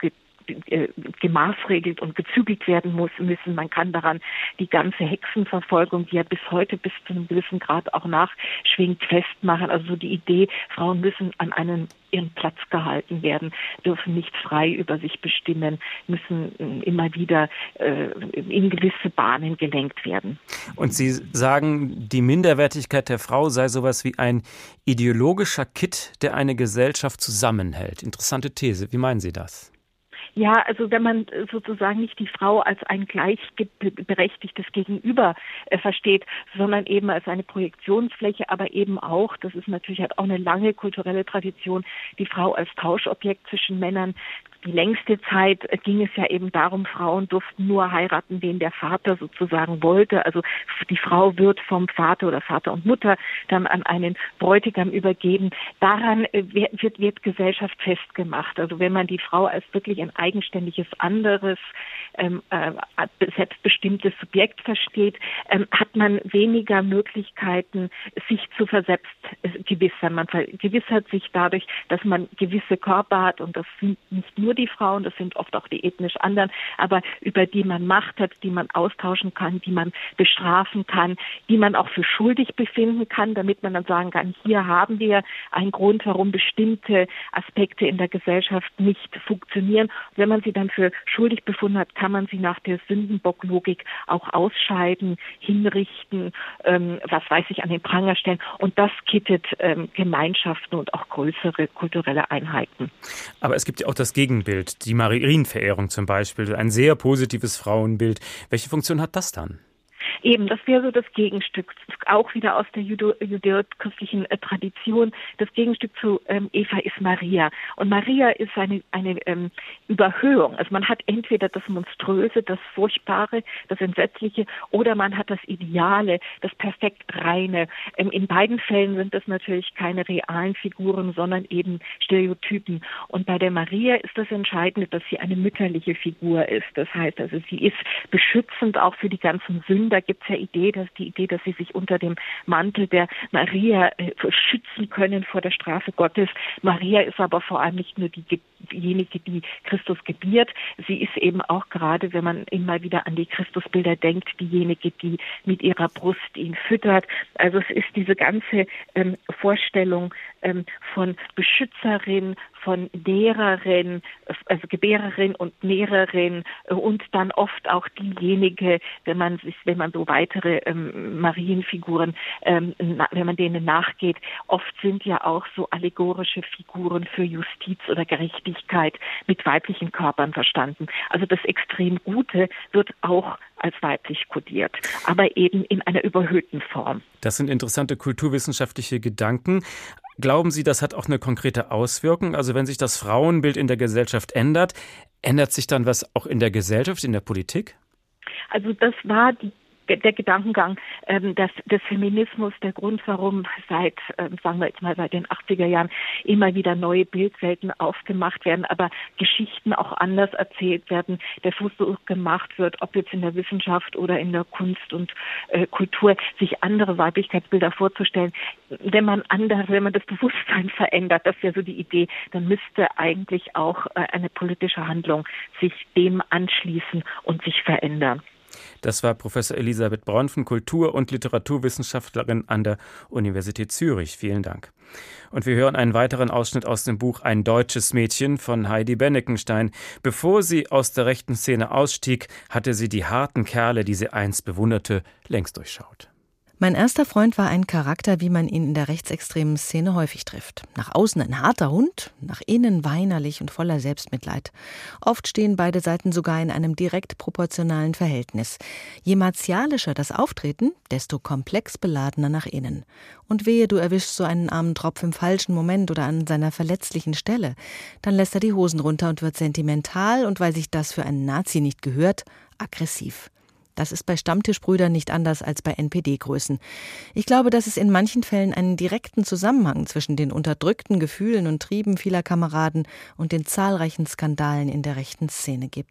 äh, gemaßregelt und gezügelt werden muss, müssen. Man kann daran die ganze Hexenverfolgung, die ja bis heute bis zu einem gewissen Grad auch nachschwingt, festmachen. Also so die Idee, Frauen müssen an einen ihren Platz gehalten werden, dürfen nicht frei über sich bestimmen, müssen immer wieder äh, in gewisse Bahnen gelenkt werden. Und Sie sagen, die Minderwertigkeit der Frau sei sowas wie ein ideologischer Kitt, der eine Gesellschaft zusammenhält. Interessante These. Wie meinen Sie das? Ja, also wenn man sozusagen nicht die Frau als ein gleichberechtigtes Gegenüber äh, versteht, sondern eben als eine Projektionsfläche, aber eben auch, das ist natürlich hat auch eine lange kulturelle Tradition, die Frau als Tauschobjekt zwischen Männern. Die längste Zeit ging es ja eben darum, Frauen durften nur heiraten, wen der Vater sozusagen wollte. Also die Frau wird vom Vater oder Vater und Mutter dann an einen Bräutigam übergeben. Daran wird, wird Gesellschaft festgemacht. Also wenn man die Frau als wirklich ein eigenständiges, anderes, ähm, äh, selbstbestimmtes Subjekt versteht, ähm, hat man weniger Möglichkeiten, sich zu verselbstgewissern. Man vergewissert sich dadurch, dass man gewisse Körper hat, und das sind nicht nur die Frauen, das sind oft auch die ethnisch anderen, aber über die man Macht hat, die man austauschen kann, die man bestrafen kann, die man auch für schuldig befinden kann, damit man dann sagen kann, hier haben wir einen Grund, warum bestimmte Aspekte in der Gesellschaft nicht funktionieren. Und wenn man sie dann für schuldig befunden hat, kann man sie nach der Sündenbocklogik auch ausscheiden, hinrichten, ähm, was weiß ich, an den Pranger stellen. Und das kittet ähm, Gemeinschaften und auch größere kulturelle Einheiten. Aber es gibt ja auch das Gegenbild, die Marienverehrung zum Beispiel, ein sehr positives Frauenbild. Welche Funktion hat das dann? Eben, das wäre so das Gegenstück, auch wieder aus der judäo-christlichen äh, Tradition. Das Gegenstück zu ähm, Eva ist Maria. Und Maria ist eine, eine ähm, Überhöhung. Also man hat entweder das Monströse, das Furchtbare, das Entsetzliche, oder man hat das Ideale, das perfekt Reine. Ähm, in beiden Fällen sind das natürlich keine realen Figuren, sondern eben Stereotypen. Und bei der Maria ist das Entscheidende, dass sie eine mütterliche Figur ist. Das heißt also, sie ist beschützend auch für die ganzen Sünder. Da gibt es ja Idee, dass die Idee, dass sie sich unter dem Mantel der Maria äh, schützen können vor der Strafe Gottes. Maria ist aber vor allem nicht nur die, diejenige, die Christus gebiert. Sie ist eben auch gerade, wenn man immer wieder an die Christusbilder denkt, diejenige, die mit ihrer Brust ihn füttert. Also es ist diese ganze ähm, Vorstellung ähm, von Beschützerin, von Nährerin, also Gebärerin und Nährerin und dann oft auch diejenige, wenn man sich, wenn man so weitere ähm, Marienfiguren, ähm, na, wenn man denen nachgeht, oft sind ja auch so allegorische Figuren für Justiz oder Gerechtigkeit mit weiblichen Körpern verstanden. Also das extrem Gute wird auch als weiblich kodiert, aber eben in einer überhöhten Form. Das sind interessante kulturwissenschaftliche Gedanken. Glauben Sie, das hat auch eine konkrete Auswirkung? Also wenn sich das Frauenbild in der Gesellschaft ändert, ändert sich dann was auch in der Gesellschaft, in der Politik? Also das war die der Gedankengang ähm, des, des Feminismus, der Grund, warum seit, ähm, sagen wir jetzt mal seit den achtziger Jahren immer wieder neue Bildwelten aufgemacht werden, aber Geschichten auch anders erzählt werden, der Versuch gemacht wird, ob jetzt in der Wissenschaft oder in der Kunst und äh, Kultur, sich andere Weiblichkeitsbilder vorzustellen. Wenn man andere, wenn man das Bewusstsein verändert, das ist ja so die Idee, dann müsste eigentlich auch äh, eine politische Handlung sich dem anschließen und sich verändern. Das war Professor Elisabeth Bronfen, Kultur- und Literaturwissenschaftlerin an der Universität Zürich. Vielen Dank. Und wir hören einen weiteren Ausschnitt aus dem Buch Ein deutsches Mädchen von Heidi Benneckenstein. Bevor sie aus der rechten Szene ausstieg, hatte sie die harten Kerle, die sie einst bewunderte, längst durchschaut. Mein erster Freund war ein Charakter, wie man ihn in der rechtsextremen Szene häufig trifft. Nach außen ein harter Hund, nach innen weinerlich und voller Selbstmitleid. Oft stehen beide Seiten sogar in einem direkt proportionalen Verhältnis. Je martialischer das Auftreten, desto komplex beladener nach innen. Und wehe, du erwischst so einen armen Tropf im falschen Moment oder an seiner verletzlichen Stelle. Dann lässt er die Hosen runter und wird sentimental und, weil sich das für einen Nazi nicht gehört, aggressiv. Das ist bei Stammtischbrüdern nicht anders als bei N P D-Größen. Ich glaube, dass es in manchen Fällen einen direkten Zusammenhang zwischen den unterdrückten Gefühlen und Trieben vieler Kameraden und den zahlreichen Skandalen in der rechten Szene gibt.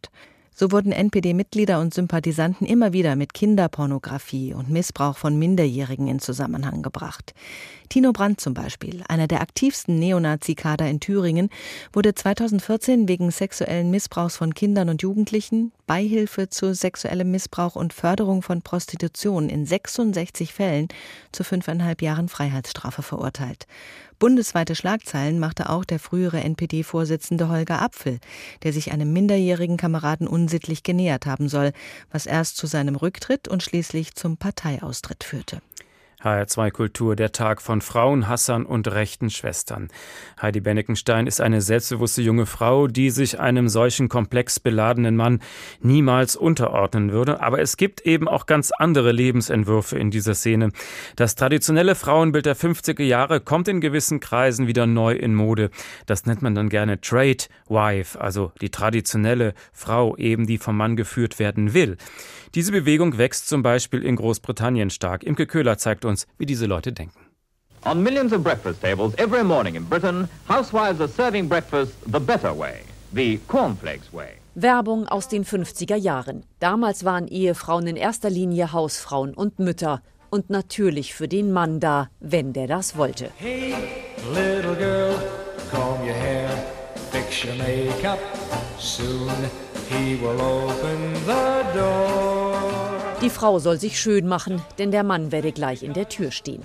So wurden N P D-Mitglieder und Sympathisanten immer wieder mit Kinderpornografie und Missbrauch von Minderjährigen in Zusammenhang gebracht. Tino Brandt zum Beispiel, einer der aktivsten Neonazi-Kader in Thüringen, wurde zweitausendvierzehn wegen sexuellen Missbrauchs von Kindern und Jugendlichen, Beihilfe zu sexuellem Missbrauch und Förderung von Prostitution in sechsundsechzig Fällen zu fünfeinhalb Jahren Freiheitsstrafe verurteilt. Bundesweite Schlagzeilen machte auch der frühere N P D-Vorsitzende Holger Apfel, der sich einem minderjährigen Kameraden unsittlich genähert haben soll, was erst zu seinem Rücktritt und schließlich zum Parteiaustritt führte. H R zwei Kultur, der Tag von Frauenhassern und rechten Schwestern. Heidi Beneckenstein ist eine selbstbewusste junge Frau, die sich einem solchen komplex beladenen Mann niemals unterordnen würde. Aber es gibt eben auch ganz andere Lebensentwürfe in dieser Szene. Das traditionelle Frauenbild der fünfziger Jahre kommt in gewissen Kreisen wieder neu in Mode. Das nennt man dann gerne Trade Wife, also die traditionelle Frau, eben die vom Mann geführt werden will. Diese Bewegung wächst zum Beispiel in Großbritannien stark. Imke Köhler zeigt uns, wie diese Leute denken. On millions of breakfast tables every morning in Britain, housewives are serving breakfast the better way, the cornflakes way. Werbung aus den fünfziger Jahren. Damals waren Ehefrauen in erster Linie Hausfrauen und Mütter und natürlich für den Mann da, wenn der das wollte. Hey, little girl, comb your hair, fix your makeup, soon he will open the door. Die Frau soll sich schön machen, denn der Mann werde gleich in der Tür stehen.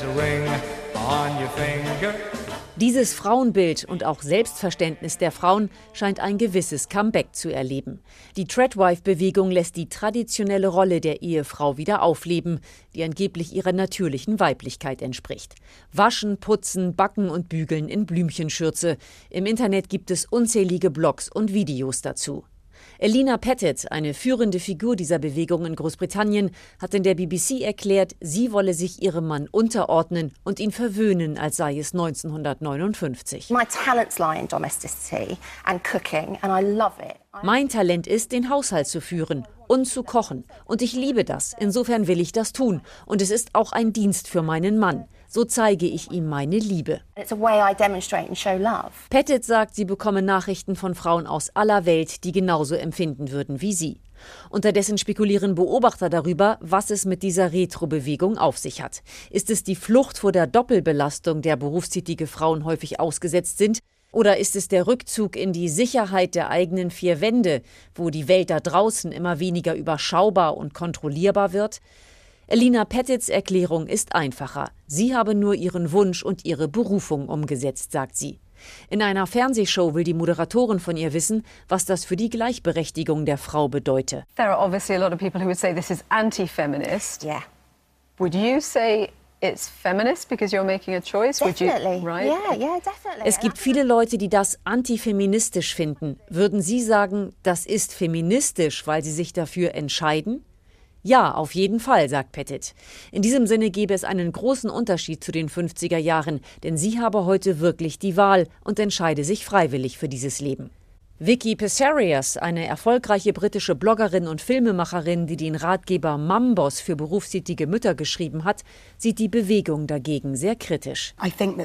Dieses Frauenbild und auch Selbstverständnis der Frauen scheint ein gewisses Comeback zu erleben. Die Tradwife-Bewegung lässt die traditionelle Rolle der Ehefrau wieder aufleben, die angeblich ihrer natürlichen Weiblichkeit entspricht. Waschen, putzen, backen und bügeln in Blümchenschürze. Im Internet gibt es unzählige Blogs und Videos dazu. Elina Pettit, eine führende Figur dieser Bewegung in Großbritannien, hat in der B B C erklärt, sie wolle sich ihrem Mann unterordnen und ihn verwöhnen, als sei es neunzehnhundertneunundfünfzig. My talents lie in domesticity and cooking and I love it. Mein Talent ist, den Haushalt zu führen und zu kochen. Und ich liebe das. Insofern will ich das tun. Und es ist auch ein Dienst für meinen Mann. So zeige ich ihm meine Liebe. It's a way I demonstrate and show love. Pettit sagt, sie bekomme Nachrichten von Frauen aus aller Welt, die genauso empfinden würden wie sie. Unterdessen spekulieren Beobachter darüber, was es mit dieser Retro-Bewegung auf sich hat. Ist es die Flucht vor der Doppelbelastung, der berufstätige Frauen häufig ausgesetzt sind? Oder ist es der Rückzug in die Sicherheit der eigenen vier Wände, wo die Welt da draußen immer weniger überschaubar und kontrollierbar wird? Elina Pettits Erklärung ist einfacher. Sie habe nur ihren Wunsch und ihre Berufung umgesetzt, sagt sie. In einer Fernsehshow will die Moderatorin von ihr wissen, was das für die Gleichberechtigung der Frau bedeute. There are obviously a lot of people who would say this is anti-feminist. Yeah. Would you say it's feminist because you're making a choice? Definitely. You, right? Yeah, yeah, definitely. Es gibt viele Leute, die das antifeministisch finden. Würden Sie sagen, das ist feministisch, weil Sie sich dafür entscheiden? Ja, auf jeden Fall, sagt Pettit. In diesem Sinne gäbe es einen großen Unterschied zu den fünfziger Jahren, denn sie habe heute wirklich die Wahl und entscheide sich freiwillig für dieses Leben. Vicky Pissarius, eine erfolgreiche britische Bloggerin und Filmemacherin, die den Ratgeber Mumboss für berufstätige Mütter geschrieben hat, sieht die Bewegung dagegen sehr kritisch.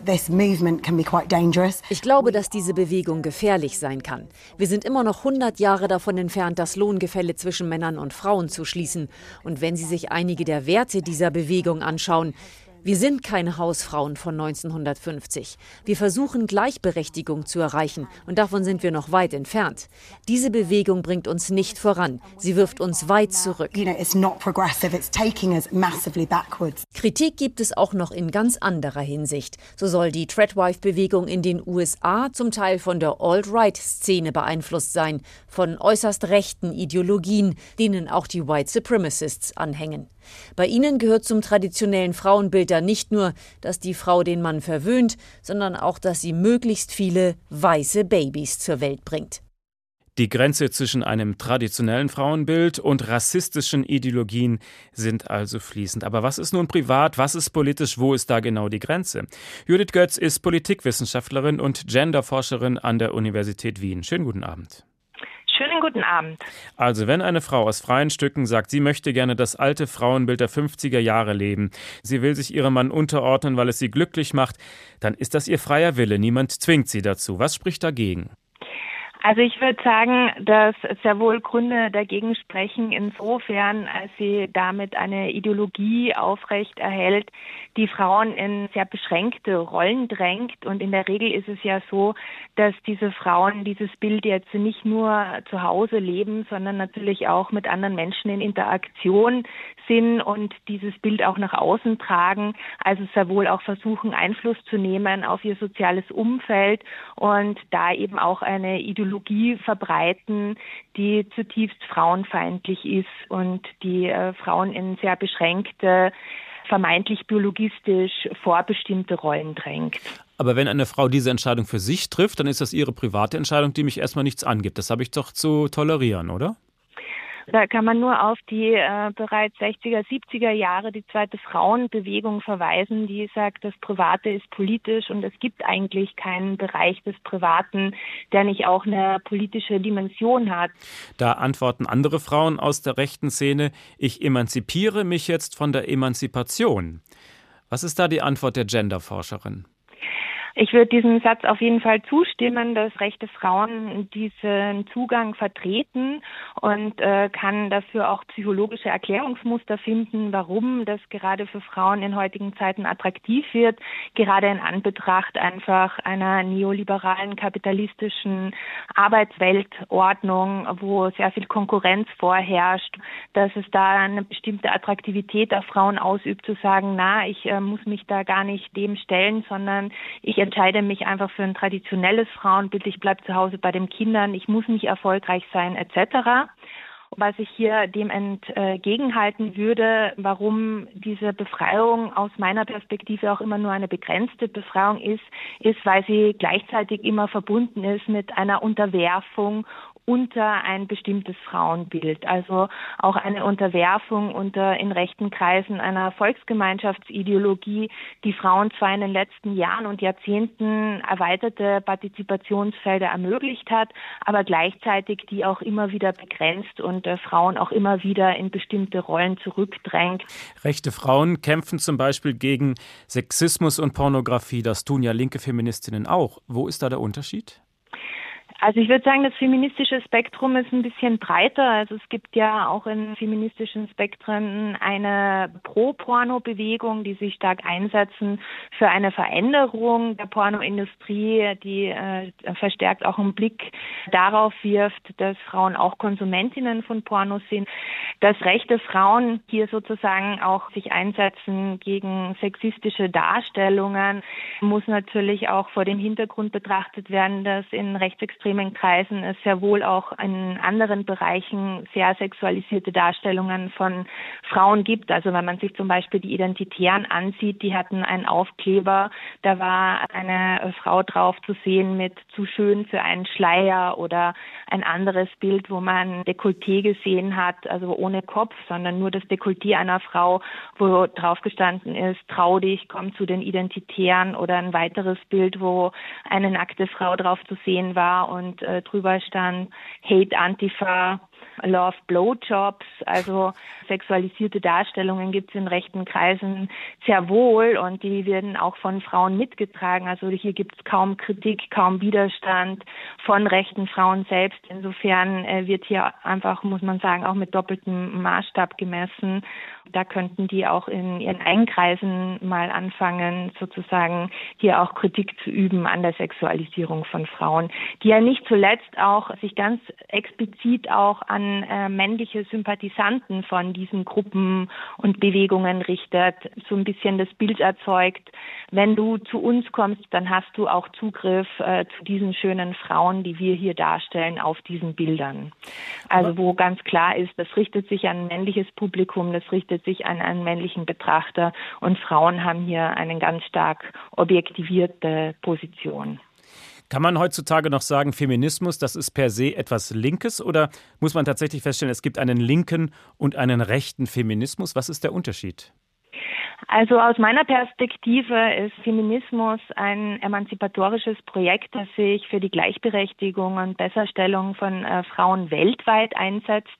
Ich glaube, dass diese Bewegung gefährlich sein kann. Wir sind immer noch hundert Jahre davon entfernt, das Lohngefälle zwischen Männern und Frauen zu schließen. Und wenn Sie sich einige der Werte dieser Bewegung anschauen, wir sind keine Hausfrauen von neunzehnhundertfünfzig. Wir versuchen, Gleichberechtigung zu erreichen und davon sind wir noch weit entfernt. Diese Bewegung bringt uns nicht voran. Sie wirft uns weit zurück. Kritik gibt es auch noch in ganz anderer Hinsicht. So soll die Tradwife-Bewegung in den U S A zum Teil von der Alt-Right-Szene beeinflusst sein, von äußerst rechten Ideologien, denen auch die White Supremacists anhängen. Bei ihnen gehört zum traditionellen Frauenbild da nicht nur, dass die Frau den Mann verwöhnt, sondern auch, dass sie möglichst viele weiße Babys zur Welt bringt. Die Grenze zwischen einem traditionellen Frauenbild und rassistischen Ideologien sind also fließend. Aber was ist nun privat, was ist politisch, wo ist da genau die Grenze? Judith Götz ist Politikwissenschaftlerin und Genderforscherin an der Universität Wien. Schönen guten Abend. Schönen guten Abend. Also wenn eine Frau aus freien Stücken sagt, sie möchte gerne das alte Frauenbild der fünfziger Jahre leben, sie will sich ihrem Mann unterordnen, weil es sie glücklich macht, dann ist das ihr freier Wille, niemand zwingt sie dazu. Was spricht dagegen? Also ich würde sagen, dass sehr wohl Gründe dagegen sprechen, insofern, als sie damit eine Ideologie aufrecht erhält, die Frauen in sehr beschränkte Rollen drängt. Und in der Regel ist es ja so, dass diese Frauen dieses Bild jetzt nicht nur zu Hause leben, sondern natürlich auch mit anderen Menschen in Interaktion sind und dieses Bild auch nach außen tragen. Also sehr wohl auch versuchen, Einfluss zu nehmen auf ihr soziales Umfeld und da eben auch eine Ideologie verbreiten, die zutiefst frauenfeindlich ist und die äh, Frauen in sehr beschränkte, vermeintlich biologistisch vorbestimmte Rollen drängt. Aber wenn eine Frau diese Entscheidung für sich trifft, dann ist das ihre private Entscheidung, die mich erstmal nichts angeht. Das habe ich doch zu tolerieren, oder? Da kann man nur auf die äh, bereits sechziger, siebziger Jahre, die zweite Frauenbewegung verweisen, die sagt, das Private ist politisch und es gibt eigentlich keinen Bereich des Privaten, der nicht auch eine politische Dimension hat. Da antworten andere Frauen aus der rechten Szene, ich emanzipiere mich jetzt von der Emanzipation. Was ist da die Antwort der Genderforscherin? Ich würde diesem Satz auf jeden Fall zustimmen, dass rechte Frauen diesen Zugang vertreten und äh, kann dafür auch psychologische Erklärungsmuster finden, warum das gerade für Frauen in heutigen Zeiten attraktiv wird, gerade in Anbetracht einfach einer neoliberalen, kapitalistischen Arbeitsweltordnung, wo sehr viel Konkurrenz vorherrscht, dass es da eine bestimmte Attraktivität auf Frauen ausübt, zu sagen, na, ich äh, muss mich da gar nicht dem stellen, sondern ich entscheide mich einfach für ein traditionelles Frauenbild, ich bleibe zu Hause bei den Kindern, ich muss nicht erfolgreich sein et cetera. Was ich hier dem entgegenhalten würde, warum diese Befreiung aus meiner Perspektive auch immer nur eine begrenzte Befreiung ist, ist, weil sie gleichzeitig immer verbunden ist mit einer Unterwerfung unter ein bestimmtes Frauenbild. Also auch eine Unterwerfung unter in rechten Kreisen einer Volksgemeinschaftsideologie, die Frauen zwar in den letzten Jahren und Jahrzehnten erweiterte Partizipationsfelder ermöglicht hat, aber gleichzeitig die auch immer wieder begrenzt und äh, Frauen auch immer wieder in bestimmte Rollen zurückdrängt. Rechte Frauen kämpfen zum Beispiel gegen Sexismus und Pornografie. Das tun ja linke Feministinnen auch. Wo ist da der Unterschied? Also ich würde sagen, das feministische Spektrum ist ein bisschen breiter. Also es gibt ja auch in feministischen Spektren eine Pro-Porno-Bewegung, die sich stark einsetzen für eine Veränderung der Pornoindustrie, die äh, verstärkt auch einen Blick darauf wirft, dass Frauen auch Konsumentinnen von Pornos sind. Dass rechte Frauen hier sozusagen auch sich einsetzen gegen sexistische Darstellungen, muss natürlich auch vor dem Hintergrund betrachtet werden, dass in rechtsextremen Kreisen es sehr wohl auch in anderen Bereichen sehr sexualisierte Darstellungen von Frauen gibt. Also wenn man sich zum Beispiel die Identitären ansieht, die hatten einen Aufkleber, da war eine Frau drauf zu sehen mit zu schön für einen Schleier oder ein anderes Bild, wo man Dekolleté gesehen hat, also ohne Kopf, sondern nur das Dekolleté einer Frau, wo drauf gestanden ist, trau dich, komm zu den Identitären, oder ein weiteres Bild, wo eine nackte Frau drauf zu sehen war und und äh, drüber stand Hate Antifa, Love Blowjobs, also sexualisierte Darstellungen gibt es in rechten Kreisen sehr wohl und die werden auch von Frauen mitgetragen. Also hier gibt es kaum Kritik, kaum Widerstand von rechten Frauen selbst. Insofern äh, wird hier einfach, muss man sagen, auch mit doppeltem Maßstab gemessen. Da könnten die auch in ihren eigenen Kreisen mal anfangen, sozusagen hier auch Kritik zu üben an der Sexualisierung von Frauen, die ja nicht zuletzt auch sich ganz explizit auch an äh, männliche Sympathisanten von diesen Gruppen und Bewegungen richtet, so ein bisschen das Bild erzeugt, wenn du zu uns kommst, dann hast du auch Zugriff äh, zu diesen schönen Frauen, die wir hier darstellen, auf diesen Bildern. Also wo ganz klar ist, das richtet sich an ein männliches Publikum, das richtet sich an einen männlichen Betrachter und Frauen haben hier eine ganz stark objektivierte Position. Kann man heutzutage noch sagen, Feminismus, das ist per se etwas Linkes, oder muss man tatsächlich feststellen, es gibt einen linken und einen rechten Feminismus? Was ist der Unterschied? Also aus meiner Perspektive ist Feminismus ein emanzipatorisches Projekt, das sich für die Gleichberechtigung und Besserstellung von äh, Frauen weltweit einsetzt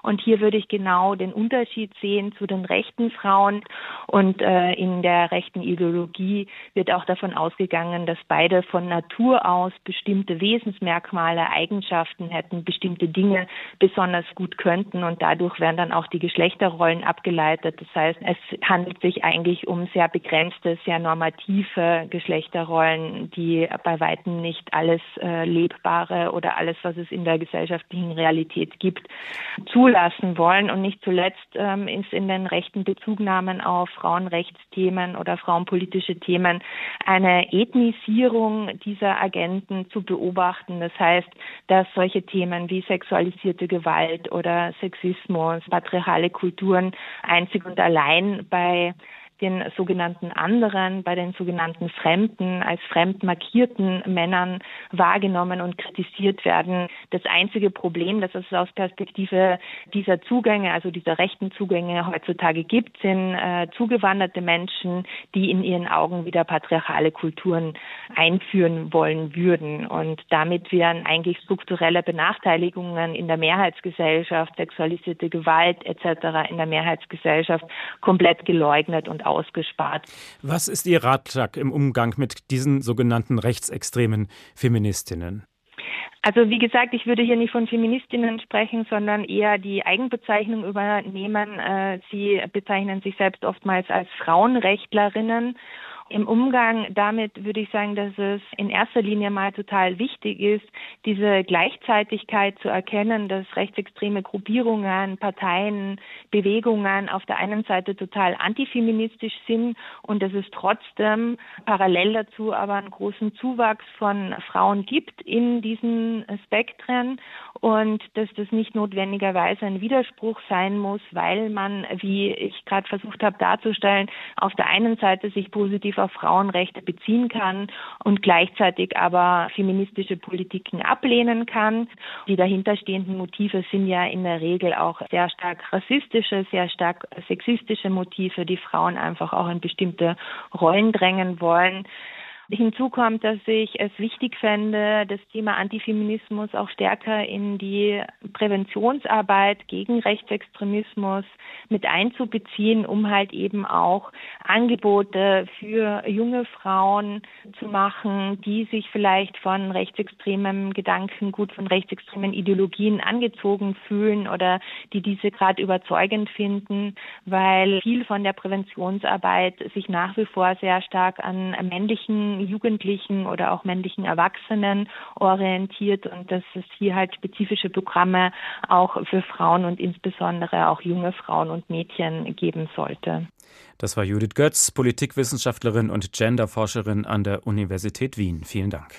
Und hier würde ich genau den Unterschied sehen zu den rechten Frauen. Und äh, in der rechten Ideologie wird auch davon ausgegangen, dass beide von Natur aus bestimmte Wesensmerkmale, Eigenschaften hätten, bestimmte Dinge besonders gut könnten. Und dadurch werden dann auch die Geschlechterrollen abgeleitet. Das heißt, es handelt sich eigentlich um sehr begrenzte, sehr normative Geschlechterrollen, die bei weitem nicht alles äh, Lebbare oder alles, was es in der gesellschaftlichen Realität gibt, zulassen wollen. Und nicht zuletzt ähm, ist in den rechten Bezugnahmen auf Frauenrechtsthemen oder frauenpolitische Themen eine Ethnisierung dieser Agenten zu beobachten. Das heißt, dass solche Themen wie sexualisierte Gewalt oder Sexismus, patriarchale Kulturen einzig und allein bei den sogenannten anderen, bei den sogenannten Fremden, als fremd markierten Männern wahrgenommen und kritisiert werden. Das einzige Problem, das es aus Perspektive dieser Zugänge, also dieser rechten Zugänge heutzutage gibt, sind äh, zugewanderte Menschen, die in ihren Augen wieder patriarchale Kulturen einführen wollen würden. Und damit wären eigentlich strukturelle Benachteiligungen in der Mehrheitsgesellschaft, sexualisierte Gewalt et cetera in der Mehrheitsgesellschaft komplett geleugnet und ausgespart. Was ist Ihr Ratschlag im Umgang mit diesen sogenannten rechtsextremen Feministinnen? Also wie gesagt, ich würde hier nicht von Feministinnen sprechen, sondern eher die Eigenbezeichnung übernehmen. Sie bezeichnen sich selbst oftmals als Frauenrechtlerinnen. Im Umgang damit würde ich sagen, dass es in erster Linie mal total wichtig ist, diese Gleichzeitigkeit zu erkennen, dass rechtsextreme Gruppierungen, Parteien, Bewegungen auf der einen Seite total antifeministisch sind und dass es trotzdem parallel dazu aber einen großen Zuwachs von Frauen gibt in diesen Spektren und dass das nicht notwendigerweise ein Widerspruch sein muss, weil man, wie ich gerade versucht habe darzustellen, auf der einen Seite sich positiv auf Frauenrechte beziehen kann und gleichzeitig aber feministische Politiken ablehnen kann. Die dahinterstehenden Motive sind ja in der Regel auch sehr stark rassistische, sehr stark sexistische Motive, die Frauen einfach auch in bestimmte Rollen drängen wollen. Hinzu kommt, dass ich es wichtig fände, das Thema Antifeminismus auch stärker in die Präventionsarbeit gegen Rechtsextremismus mit einzubeziehen, um halt eben auch Angebote für junge Frauen zu machen, die sich vielleicht von rechtsextremen Gedankengut, von rechtsextremen Ideologien angezogen fühlen oder die diese gerade überzeugend finden, weil viel von der Präventionsarbeit sich nach wie vor sehr stark an männlichen Jugendlichen oder auch männlichen Erwachsenen orientiert und dass es hier halt spezifische Programme auch für Frauen und insbesondere auch junge Frauen und Mädchen geben sollte. Das war Judith Götz, Politikwissenschaftlerin und Genderforscherin an der Universität Wien. Vielen Dank.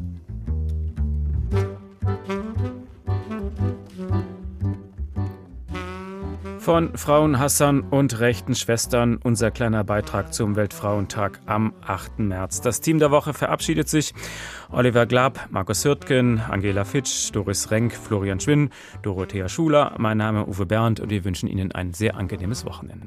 Von Frauenhassern und rechten Schwestern unser kleiner Beitrag zum Weltfrauentag am achten März. Das Team der Woche verabschiedet sich. Oliver Glab, Markus Hürtgen, Angela Fitsch, Doris Renk, Florian Schwinn, Dorothea Schuler. Mein Name Uwe Bernd und wir wünschen Ihnen ein sehr angenehmes Wochenende.